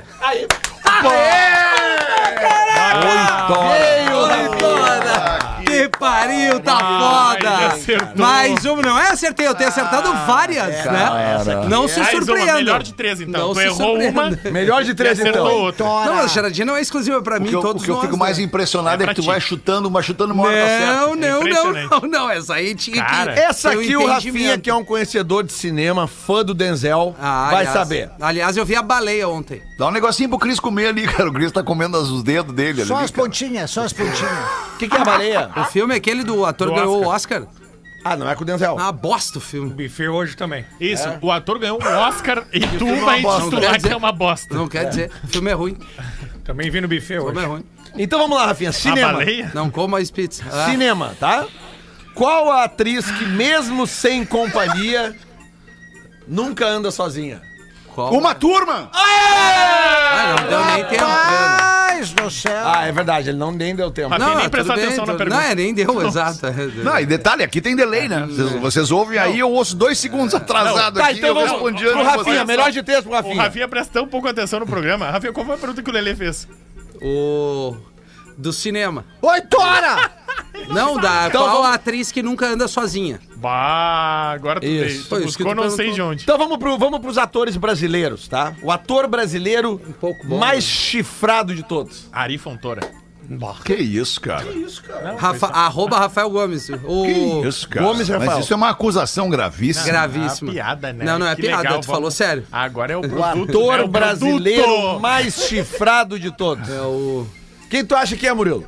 8 horas. Que pariu, tá foda. acertou. Mais uma, não é? Acertei, eu tenho acertado várias, né? Não se Mais uma, surpreenda. melhor de 3, então. Não tu se errou uma, Melhor de 3, acertou então. outra. Não, a charadinha não é exclusiva pra mim, todos O que eu nós, fico mais né? impressionado é É que tu pra vai ti. chutando uma hora tá certo. Não, essa aí tinha Cara, que... Essa ter um aqui o Rafinha, entendimento. que é um conhecedor de cinema, fã do Denzel, vai aliás, saber. Aliás, eu vi a baleia ontem. Dá um negocinho pro Cris comer ali, cara. O Cris tá comendo os dedos dele Só ali. as pontinhas, só as pontinhas. O que é a baleia? O filme é aquele do ator que Do ganhou o Oscar. Ah, não é com o Denzel. Ah, bosta o filme. Buffet hoje também. Isso, o ator ganhou um Oscar e tu filme é vai uma bosta. titular Quer que dizer- é uma bosta. Não quer dizer. O filme é ruim. Também vi no buffet O hoje. filme é ruim. Então vamos lá, Rafinha. A Cinema. baleia? Não coma mais pizza. Ah, Cinema, tá? Qual a atriz que, mesmo sem companhia, nunca anda sozinha? qual? Uma turma! Ah, não deu nem tempo. Rapaz do céu. Ah, é verdade, ele nem deu tempo. Rafinha, nem prestou tudo bem, atenção na tudo- pergunta. Não, nem deu, exato. Não, e detalhe, aqui tem delay, né? Vocês ouvem aí, eu ouço 2 segundos atrasado Tá, aqui, então eu vamos respondi pro antes de Rafinha, vocês. melhor de 3 pro O Rafinha. Rafinha presta tão pouco atenção no programa. Rafinha, qual foi a pergunta que o Lelê fez? O... Do cinema. 8 horas! Não, da Então qual vamos- a atriz que nunca anda sozinha? Bah, agora tu, Isso. tu Foi isso que buscou tu não sei de perguntou. onde. Então vamos pros atores brasileiros, tá? O ator brasileiro pouco bom, mais chifrado de todos. Ari Fontoura. Que isso, cara? Arroba Rafael Gomes. O... Que isso, cara? Gomes Rafael. Mas isso é uma acusação gravíssima. Gravíssima. Ah, piada, né? Não, não é Que piada, legal, tu falou sério. Agora é o O produto, ator né? O brasileiro produto. mais chifrado de todos. É o... Quem tu acha que é, Murilo?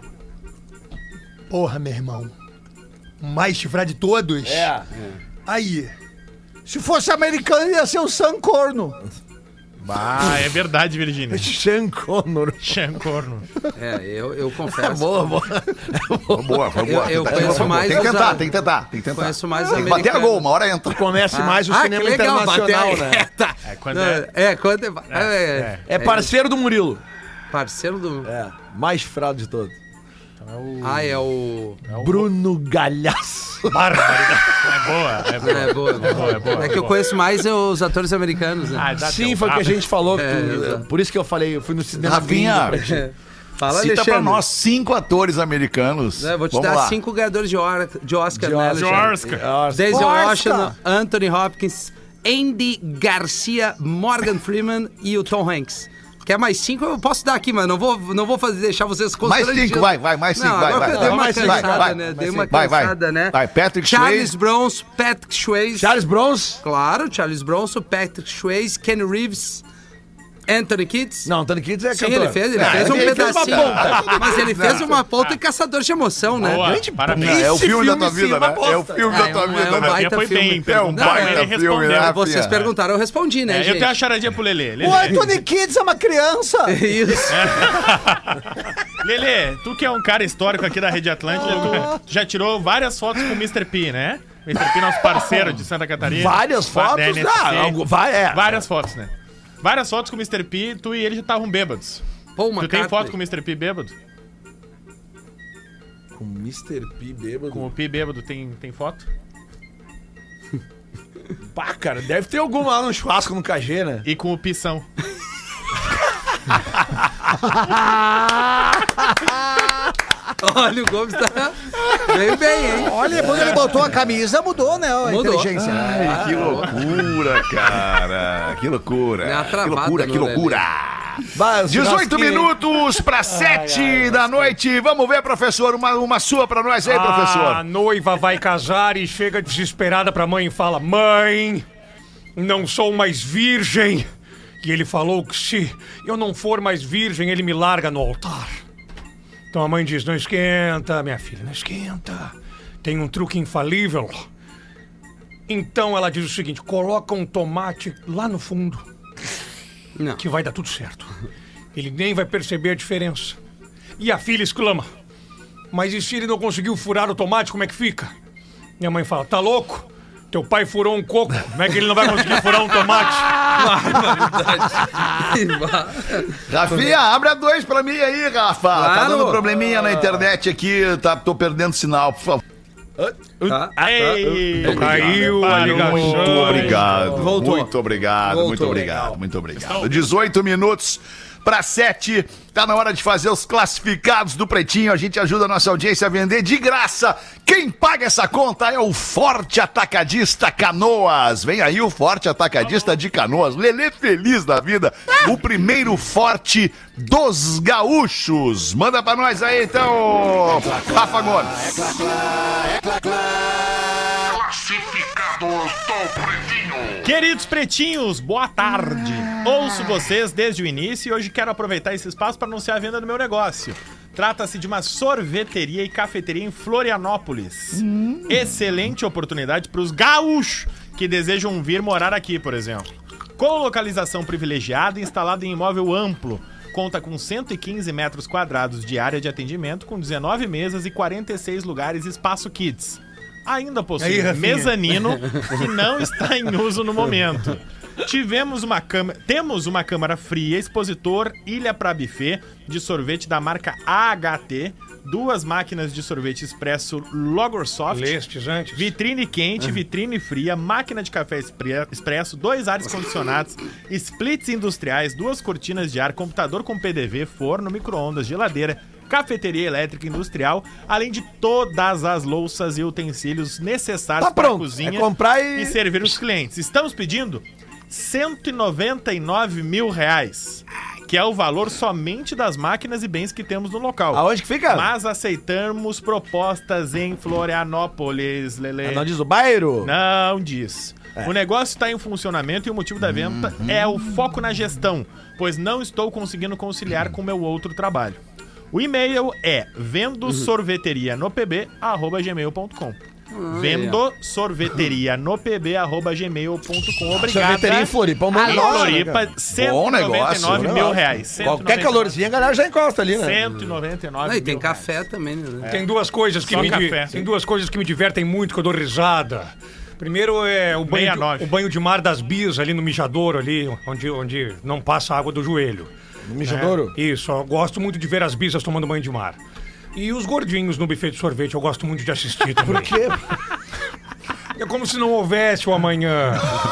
Porra, meu irmão. O mais chifrado de todos? Aí. Se fosse americano, ia ser o Sancorno. Ah, é verdade, Virgínia. Sean Connor. Sean Corno. eu confesso. Boa. Foi boa, foi boa. Eu Tentativa conheço foi boa. mais Tem que os tentar, a- tem que tentar, tem que tentar. Conheço mais Tem que bater a americano. gol, uma hora entra. Conhece mais o cinema que legal, internacional, bater- né? Tá. É, quando Não, é... quando É parceiro do Murilo. parceiro do... É, mais chifrado de todos. é o... Bruno Galhaço. É boa, é boa. É boa, é boa, é que eu conheço mais os atores americanos, né? Ah, dá Sim, tempo. foi o que a Ah, gente falou. exato. Por isso que eu falei, eu fui no cinema. Rafinha, gringo pra ti. Fala, cita pra Alexandre. nós 5 atores americanos. Vou te Vamos dar lá. 5 ganhadores de Oscar, né, De Alexandre? Oscar. Daisy Oscar. Washington, Anthony Hopkins, Andy Garcia, Morgan Freeman e o Tom Hanks. Quer mais 5? Eu posso dar aqui, mas não vou fazer, deixar vocês Mais constrangidos. 5, vai, mais 5, Não, vai, agora vai. eu dei uma Mais cinco, cansada, vai, né? vai, Dei uma vai, cansada, né? Vai, Patrick Charles Swayze. Bronson, Patrick Swayze. Charles Bronson. Claro, Charles Bronson, Patrick Swayze, Ken Reeves, Anthony Kidd. Não, Anthony Kidd é Sim, cantor. ele fez um ele fez uma pedacinho. ponta. Mas ele fez uma ponta em Caçador de Emoção, né? Boa, parabéns. É o Esse filme da tua filme, sim, vida, uma né? bosta. É o filme da tua É vida, um né? baita Foi bem, filme. É um Não, baita ele filme, respondeu. né? Vocês Rafinha? perguntaram, eu respondi, né, É, eu gente? tenho a charadinha pro Lelê. O Anthony Kidd é uma criança. Isso. Lelê, tu que é um cara histórico aqui da Rede Atlântida, tu já tirou várias fotos com o Mr. P, né? Mr. P, nosso parceiro de Santa Catarina. Várias Da fotos? NSC. Várias fotos, né? Várias fotos com o Mr. P, tu e ele já estavam bêbados. Pô, Tu tem foto com o Mr. P bêbado? Com Mr. P bêbado. Com o P bêbado, tem foto? Pá, cara, deve ter alguma lá no churrasco no KG, né? E com o Pição. Olha, o Gomes tá veio bem, hein? Olha, quando ele botou a camisa, mudou, né? A Mudou. inteligência. Ai, que loucura, cara. Que loucura. Deu uma Que travada loucura, no que Lelê. loucura. Vai, os 18 churrasquinhos. minutos para 7 da noite. Vamos ver, professor, uma sua pra nós aí, A professor. noiva vai casar e chega desesperada pra mãe e fala: Mãe, não sou mais virgem. E ele falou que se eu não for mais virgem, ele me larga no altar. Então a mãe diz: Não esquenta, minha filha, não esquenta. Tem um truque infalível. Então ela diz o seguinte: coloca um tomate lá no fundo. Não. que vai dar tudo certo. Ele nem vai perceber a diferença. E a filha exclama: mas e se ele não conseguiu furar o tomate, como é que fica? Minha mãe fala: tá louco? Teu pai furou um coco, como é que ele não vai conseguir furar um tomate? Rafinha, abre a 2 pra mim aí, Rafa. Tá Claro. dando probleminha na internet aqui, tô perdendo sinal, por favor. Ei, Caiu a parou. ligação. Muito obrigado. Voltou. Muito obrigado, Voltou. muito obrigado, muito obrigado. 18 minutos para 7. Tá na hora de fazer os classificados do Pretinho. A gente ajuda a nossa audiência a vender de graça. Quem paga essa conta é o Forte Atacadista Canoas. Vem aí o Forte Atacadista de Canoas. Lelê feliz da vida. O primeiro forte dos gaúchos. Manda pra nós aí, então, Rafa Gomes. Queridos pretinhos, boa tarde. Ouço vocês desde o início e hoje quero aproveitar esse espaço para anunciar a venda do meu negócio. Trata-se de uma sorveteria e cafeteria em Florianópolis. Excelente oportunidade para os gaúchos que desejam vir morar aqui, por exemplo. Com localização privilegiada e instalado em imóvel amplo, conta com 115 metros quadrados de área de atendimento, com 19 mesas e 46 lugares espaço kids. Ainda possui mezanino, que não está em uso no momento. Temos uma câmara fria, expositor, ilha para buffet de sorvete da marca AHT, 2 máquinas de sorvete expresso Logorsoft, Lestes antes. vitrine quente, vitrine fria, máquina de café expresso, 2 ares condicionados, splits industriais, 2 cortinas de ar, computador com PDV, forno, micro-ondas, geladeira, cafeteria elétrica industrial, além de todas as louças e utensílios necessários Tá para a pronto. cozinha É comprar e servir os clientes. Estamos pedindo R$199 mil, que é o valor somente das máquinas e bens que temos no local. Aonde que fica? Mas aceitamos propostas em Florianópolis, Lelê. Não diz o bairro? Não diz. O negócio está em funcionamento e o motivo da venda é o foco na gestão, pois não estou conseguindo conciliar com o meu outro trabalho. O e-mail é vendosorveterianopb@gmail.com. vendosorveterianopb@gmail.com. Obrigado. Sorveteria em Floripa, uma Em nossa, Floripa, cara. Bom negócio, R$199 mil. Qualquer calorzinho a galera já encosta ali, né? 199 Não, e tem mil café também, né? Tem duas coisas que Só me café. tem duas coisas que me divertem muito, que eu dou risada. Primeiro é o banho, 69. o banho de mar das Bias ali no mijadouro, ali, onde não passa água do joelho. No mijadouro? Isso, eu gosto muito de ver as bisas tomando banho de mar. E os gordinhos no buffet de sorvete, eu gosto muito de assistir também. Por quê? É como se não houvesse o amanhã.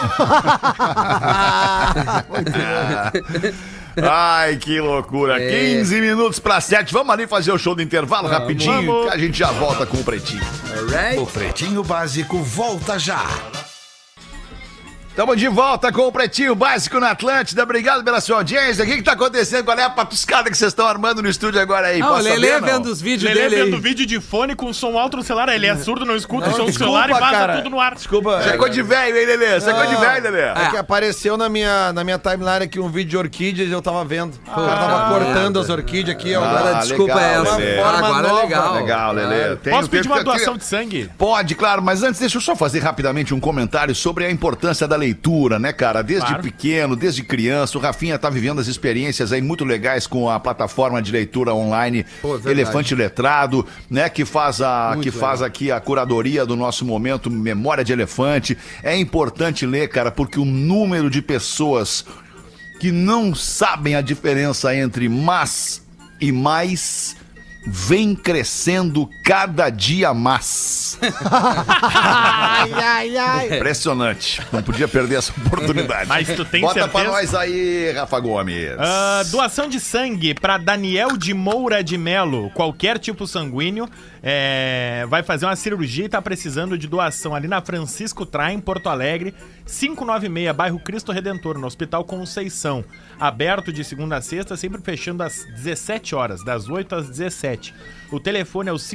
Ai, que loucura. 15 minutos para 7. Vamos ali fazer o show do intervalo rapidinho, Vamos. que a gente já volta com o Pretinho. Alright? O Pretinho Básico volta já. Estamos de volta com o Pretinho Básico na Atlântida. Obrigado pela sua audiência. O que tá acontecendo? Qual é a patuscada que vocês estão armando no estúdio agora aí? Ah, o Posso Lelê saber, não? vendo os vídeos Lelê dele vendo aí. vídeo de fone com som alto no celular. Ele é surdo, não escuta o som do desculpa, celular e vaza cara. tudo no ar. Desculpa. Você é coisa de velho, hein, Lelê? Você é coisa de velho, Lelê? É que apareceu na minha timeline aqui um vídeo de orquídeas e eu tava vendo. O cara tava cortando as orquídeas aqui. Agora, desculpa legal, essa. Lelê. Agora é legal. Legal, Lelê. Posso pedir uma doação de sangue? Pode, claro, mas antes deixa eu só fazer rapidamente um comentário sobre a importância da leitura, né, cara? Desde Claro. pequeno, desde criança, o Rafinha tá vivendo as experiências aí muito legais com a plataforma de leitura online Pô, verdade. Elefante Letrado, né, que faz Muito aqui a curadoria do nosso momento Memória de Elefante. É importante ler, cara, porque o número de pessoas que não sabem a diferença entre mas e mais vem crescendo cada dia mais. Ai, ai, ai. Impressionante. Não podia perder essa oportunidade. Mas tu tem Bota certeza? pra nós aí, Rafa Gomes. Doação de sangue para Daniel de Moura de Melo. Qualquer tipo sanguíneo vai fazer uma cirurgia e tá precisando de doação ali na Francisco Traem, Porto Alegre, 596, bairro Cristo Redentor, no Hospital Conceição. Aberto de segunda a sexta, sempre fechando às 17 horas, das 8 às 17. O telefone é o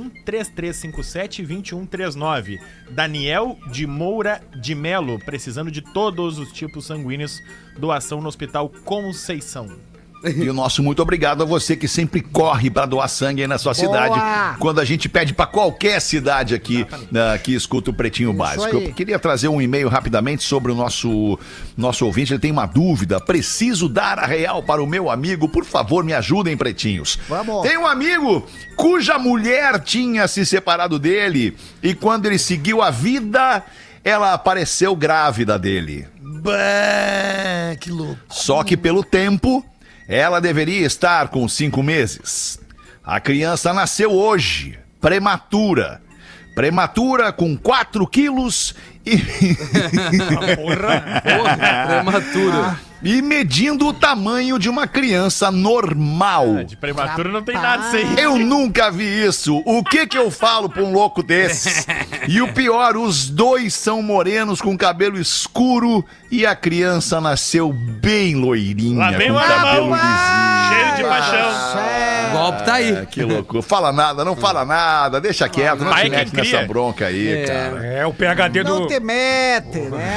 51-3357-2139. Daniel de Moura de Melo, precisando de todos os tipos sanguíneos. Doação no Hospital Conceição. E o nosso muito obrigado a você que sempre corre para doar sangue aí na sua cidade, quando a gente pede para qualquer cidade aqui que escuta o Pretinho Básico. Eu queria trazer um e-mail rapidamente sobre o nosso ouvinte. Ele tem uma dúvida. Preciso dar a real para o meu amigo. Por favor, me ajudem, pretinhos. Vamos. Tem um amigo cuja mulher tinha se separado dele e quando ele seguiu a vida, ela apareceu grávida dele. Bah, que louco. Só que pelo tempo, ela deveria estar com 5 meses. A criança nasceu hoje, prematura. Prematura com 4 quilos e... Porra, prematura. E medindo o tamanho de uma criança normal. De prematuro não tem nada isso aí. Eu nunca vi isso. O que eu falo pra um louco desse? E o pior, os dois são morenos com cabelo escuro e a criança nasceu bem loirinha, Lá vem com o cabelo alemão. lisinho. Cheio de paixão. O golpe tá aí. Que louco. Fala nada, não fala nada. Deixa quieto, não Pai te quem mete nessa cria. bronca aí, cara. É o PHD Não do... te mete, né?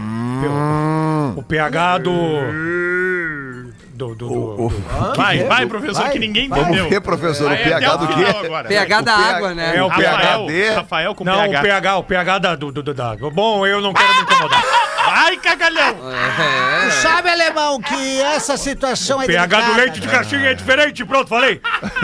O PH do... Vai, professor, Vai, que ninguém vai. entendeu. Vamos ver, professor, o Vai PH até do o quê? final agora. PH da PH água, né? É o Rafael, PHD. Rafael com Não, PH. o PH da... Bom, eu não quero me incomodar. Vai, cagalhão. Tu sabe, alemão, que essa situação é PH delicada. do leite de caixinha é diferente. Pronto, falei.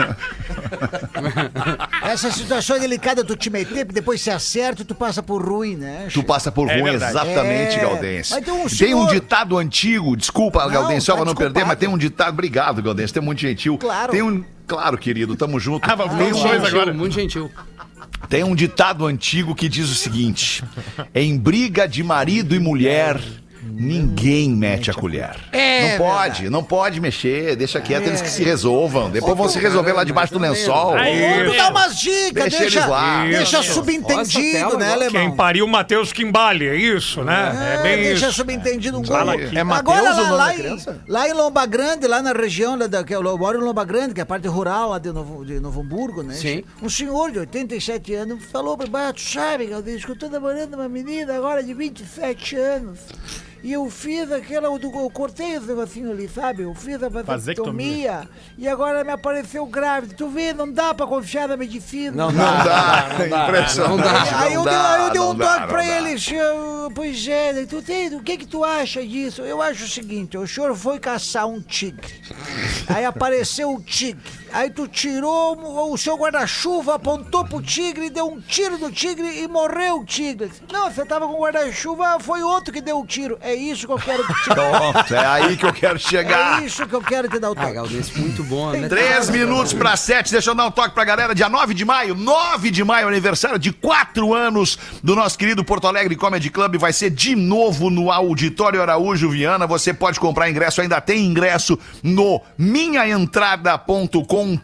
Essa situação é delicada, tu te meter, depois se acerta e tu passa por ruim, né? Tu passa por É ruim, verdade. exatamente, É. Gaudense. Mas tem um Tem um senhor- ditado antigo, desculpa, Não, Gaudense, só tá pra não perder, desculpado. mas tem um ditado, obrigado, Gaudense, tem muito gentil. Claro. Tem um, claro, querido, tamo junto. Vamos Tem os um, dois agora. Muito gentil. tem um ditado antigo que diz o seguinte: em briga de marido e mulher, ninguém mete a colher. Não pode mexer, deixa quieto, eles que se resolvam. Depois vão se resolver lá debaixo do lençol. Aí, Tu dá umas dicas, Deixa eles lá. deixa Isso. subentendido, Nossa, né, tela, alemão? Quem pariu o Matheus Quimbali, é isso, né? É bem deixa isso. subentendido um Fala pouco. aqui. É Mateus Agora, o nome lá, da criança? lá em Lomba Grande, lá na região, que eu moro em Lomba Grande, que é a parte rural lá de Novo Hamburgo, né? Sim. Um senhor de 87 anos falou pra mim, tu sabe, Galdês, que eu tô namorando uma menina agora de 27 anos. E eu fiz eu cortei esse negocinho ali, sabe? Eu fiz a vasectomia e agora me apareceu grávida. Tu vê, não dá pra confiar na medicina. Não dá, impressionante. Aí eu dei um toque pra ele. ele, senhor, pois é, o que tu acha disso? Eu acho o seguinte, o senhor foi caçar um tigre, aí apareceu o tigre, aí tu tirou o seu guarda-chuva, apontou pro tigre, deu um tiro no tigre e morreu o tigre. Não, você tava com o guarda-chuva, foi outro que deu o tiro. É isso que eu quero te dar. Pronto, é aí que eu quero chegar. É isso que eu quero te dar o Ah, toque. Galdês, muito bom, né? 3 minutos para 7, deixa eu dar um toque pra galera. Dia 9 de maio, aniversário de 4 anos do nosso querido Porto Alegre Comedy Club. Vai ser de novo no Auditório Araújo Viana. Você pode comprar ingresso, ainda tem ingresso no minhaentrada.com.br.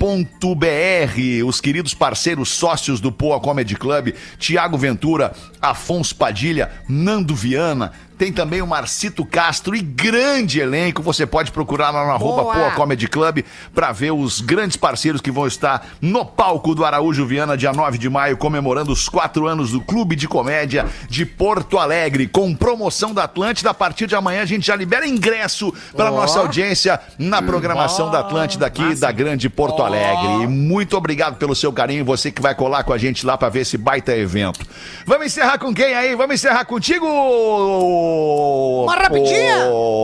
Os queridos parceiros sócios do Poa Comedy Club, Tiago Ventura, Afonso Padilha, Nando Viana. Tem também o Marcito Castro e grande elenco. Você pode procurar lá no @Poa Comedy Club para ver os grandes parceiros que vão estar no palco do Araújo Viana, dia 9 de maio, comemorando os 4 anos do Clube de Comédia de Porto Alegre. Com promoção da Atlântida, a partir de amanhã a gente já libera ingresso para nossa audiência na programação da Atlântida aqui da Grande Porto Alegre. E muito obrigado pelo seu carinho, você que vai colar com a gente lá para ver esse baita evento. Vamos encerrar com quem aí? Vamos encerrar contigo! Uma rapidinha!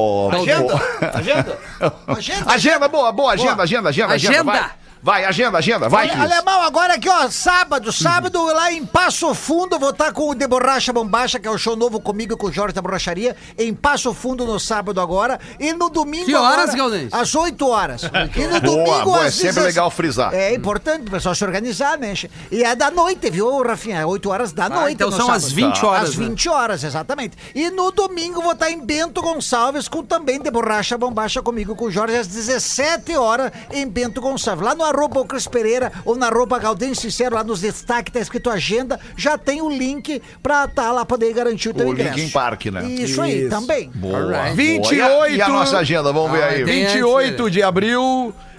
Agenda, boa, agenda. Vai, agenda, vai, Cris. Alemão, agora aqui, ó, sábado lá em Passo Fundo, vou estar com o De Borracha Bombacha, que é o show novo comigo e com o Jorge da Borracharia, em Passo Fundo no sábado agora, e no domingo Que horas, agora, Galdês? às 8 horas. E no Boa, domingo é às sempre 16. legal frisar. É importante o pessoal se organizar, né? E é da noite, viu, Rafinha? 8 horas da noite. Então no são sábado. às 20 horas, Às né? 20 horas, exatamente. E no domingo vou estar em Bento Gonçalves, com também De Borracha Bombacha comigo, com o Jorge, às 17 horas em Bento Gonçalves. Lá no @Cris Pereira ou na @Gaudense Sincero, lá nos destaques tá escrito agenda, já tem o link pra lá poder garantir o teu O ingresso. Linkin Park, né? Isso aí, também. Boa, Alright. boa. 28. E a nossa agenda, vamos ver aí. tem 28 de abril,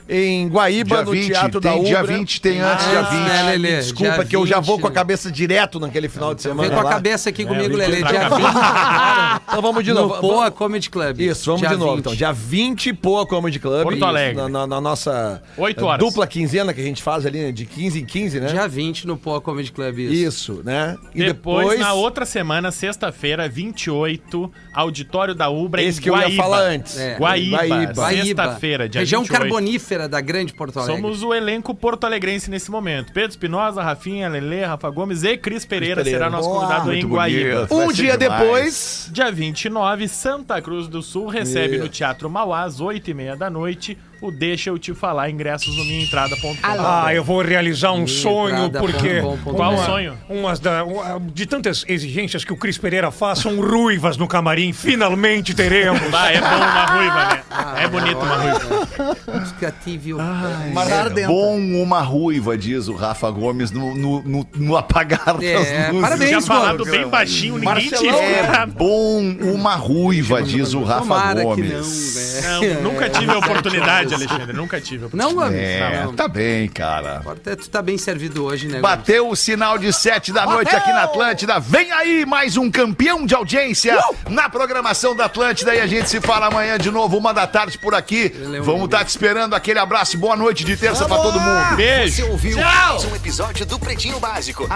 em Guaíba, Dia no 20, Teatro tem da dia Ubra. 20, tem antes dia 20. né, Lelê? Desculpa Dia que eu já 20, vou com a né? cabeça direto naquele final de semana Vem com a lá. cabeça aqui comigo, Lelê. Dia 20. Então vamos de novo. No Poa Comedy Club. Isso, vamos Dia de novo. 20. Então, dia 20, Poa Comedy Club. Porto Alegre. Na nossa 8 horas. dupla quinzena que a gente faz ali, né, de 15 em 15, né? Dia 20 no Poa Comedy Club, Isso, né? E Depois, na outra semana, sexta-feira, 28, Auditório da Ubra, esse em que eu ia Guaíba. falar antes. É. Guaíba. Guaíba. Sexta-feira, dia Região 28. carbonífera da Grande Porto Alegre. Somos o elenco porto-alegrense nesse momento. Pedro Espinosa, Rafinha, Lelê, Rafa Gomes e Cris Pereira será nosso convidado em Muito Guaíba. bonito. Vai Um ser dia demais. depois, Dia 29, Santa Cruz do Sul recebe no Teatro Mauá, às 8h30 da noite, o Deixa Eu Te Falar, ingressos no minhaentrada.com. Ah, eu vou realizar um sonho, porque... Qual o sonho? De tantas exigências que o Cris Pereira faz, são ruivas no camarim. Finalmente teremos. Ah, é bom uma ruiva, né? É bonito uma ruiva. Criativo. É bom uma ruiva, diz o Rafa Gomes no apagar das luzes. Parabéns, Tinha falado mano. bem baixinho, ninguém tinha É escutado. bom uma ruiva, diz o Rafa Tomara Gomes. que não, né? Não, nunca tive a oportunidade, Alexandre. Nunca tive a oportunidade. Não, Gomes? É, Não. tá bem, cara. Agora tu tá bem servido hoje, né, Gomes? Bateu o sinal de 7 da noite aqui na Atlântida. Vem aí mais um campeão de audiência na programação da Atlântida e a gente se fala amanhã de novo, 1 da tarde por aqui. Vamos estar te esperando. Aquele abraço, boa noite de terça pra todo mundo. Beijo. Você ouviu mais um episódio do Pretinho Básico.